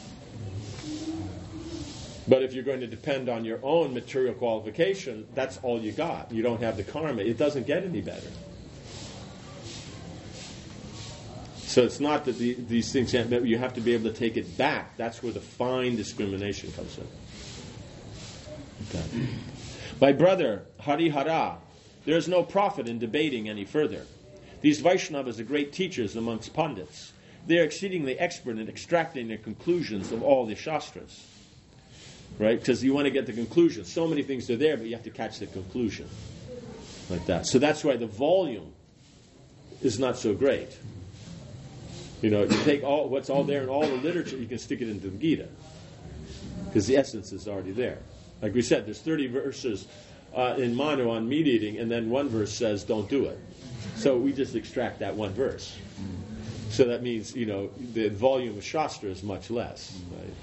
But if you're going to depend on your own material qualification, that's all you got. You don't have the karma. It doesn't get any better. So it's not that the, these things, but you have to be able to take it back. That's where the fine discrimination comes in. Okay. My brother, Harihara, there is no profit in debating any further. These Vaishnavas are great teachers amongst Pandits. they are exceedingly expert in extracting the conclusions of all the Shastras. Right? Because you want to get the conclusion. So many things are there, but you have to catch the conclusion. Like that. So that's why the volume is not so great. You know, you take all what's all there in all the literature, you can stick it into the Gita. Because the essence is already there. Like we said, there's thirty verses uh, in Manu on meat eating, and then one verse says, don't do it. So we just extract that one verse. So that means, you know, the volume of Shastra is much less. Right?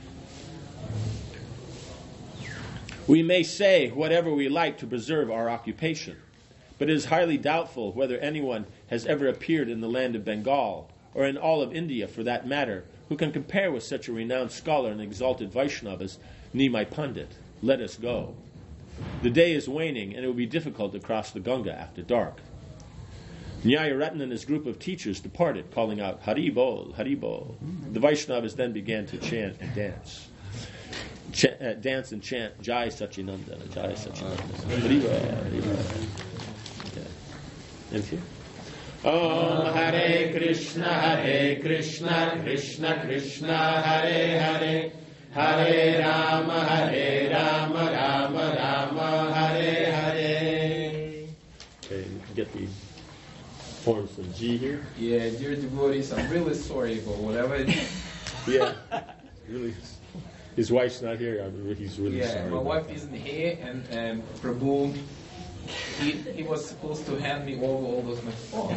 We may say whatever we like to preserve our occupation, but it is highly doubtful whether anyone has ever appeared in the land of Bengal, or in all of India for that matter, who can compare with such a renowned scholar and exalted Vaishnava as Nimai Pandit. Let us go. The day is waning, and it will be difficult to cross the Ganga after dark. Nyayaratna and his group of teachers departed, calling out, Hari Bol, Hari Bol. The Vaishnavas then began to chant and dance. Ch- uh, dance and chant, Jai Sachinanda, Jai Sachinanda. Hari Bol, Hari Bol. Okay. And here? Om Hare Krishna, Hare Krishna, Krishna Krishna, Hare Hare, Hare Rama, Hare Rama, Rama Rama, Hare Hare. Okay, you can get the forms from G here. Yeah, dear devotees, I'm really sorry for whatever it is. Yeah, really. His wife's not here. I'm really, he's really yeah, sorry. my wife isn't here, and um, Prabhu, he, he was supposed to hand me over all those my forms.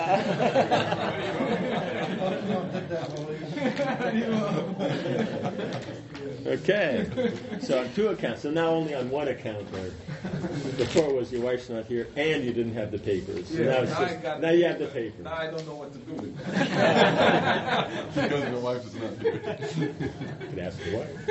Okay, so on two accounts. So now only on one account there. Before was your wife's not here, and you didn't have the papers. So Yeah, now, it's now just, I got now the you have the paper. papers. Now I don't know what to do with that. Because your wife is not here. You could ask the wife.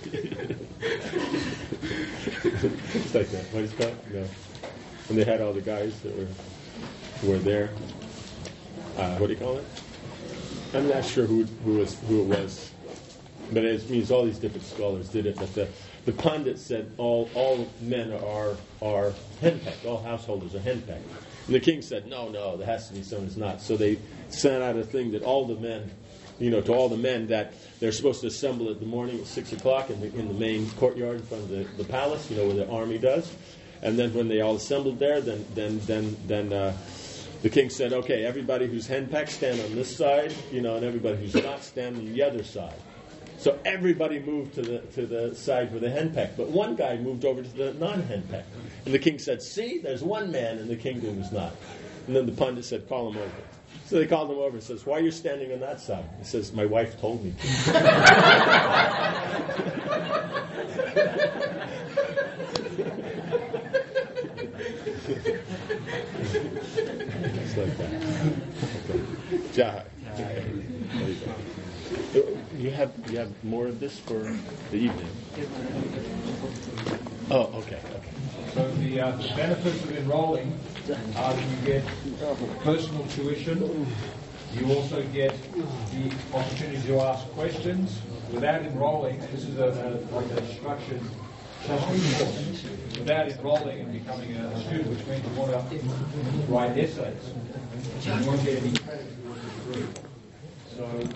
It's like that. What is it called? No. And they had all the guys that were who were there. Uh, what do you call it? I'm not sure who who was who it was, but it means all these different scholars did it. But the the pundit said all all men are are henpecked. All householders are henpecked. And the king said, no, no, there has to be someone who's not. So they sent out a thing that all the men, you know, to all the men that they're supposed to assemble at the morning at six o'clock in the in the main courtyard in front of the, the palace, you know, where the army does. And then when they all assembled there, then then then then uh, the king said, okay, everybody who's henpecked, stand on this side, you know, and everybody who's not, stand on the other side. So everybody moved to the to the side for the henpecked, but one guy moved over to the non-henpecked. And the king said, see, there's one man in the kingdom who's not. And then the pundit said, call him over. So they called him over and says, why are you standing on that side? He says, my wife told me to. It's like that. Okay. Jai. There you go. You have you have more of this for the evening. Oh, okay, okay. So the, uh, the benefits of enrolling are that you get personal tuition. You also get the opportunity to ask questions without enrolling. This is a, a, like a structured course. Without enrolling and becoming a student, which means you want to write essays. You won't get any credit towards the degree. So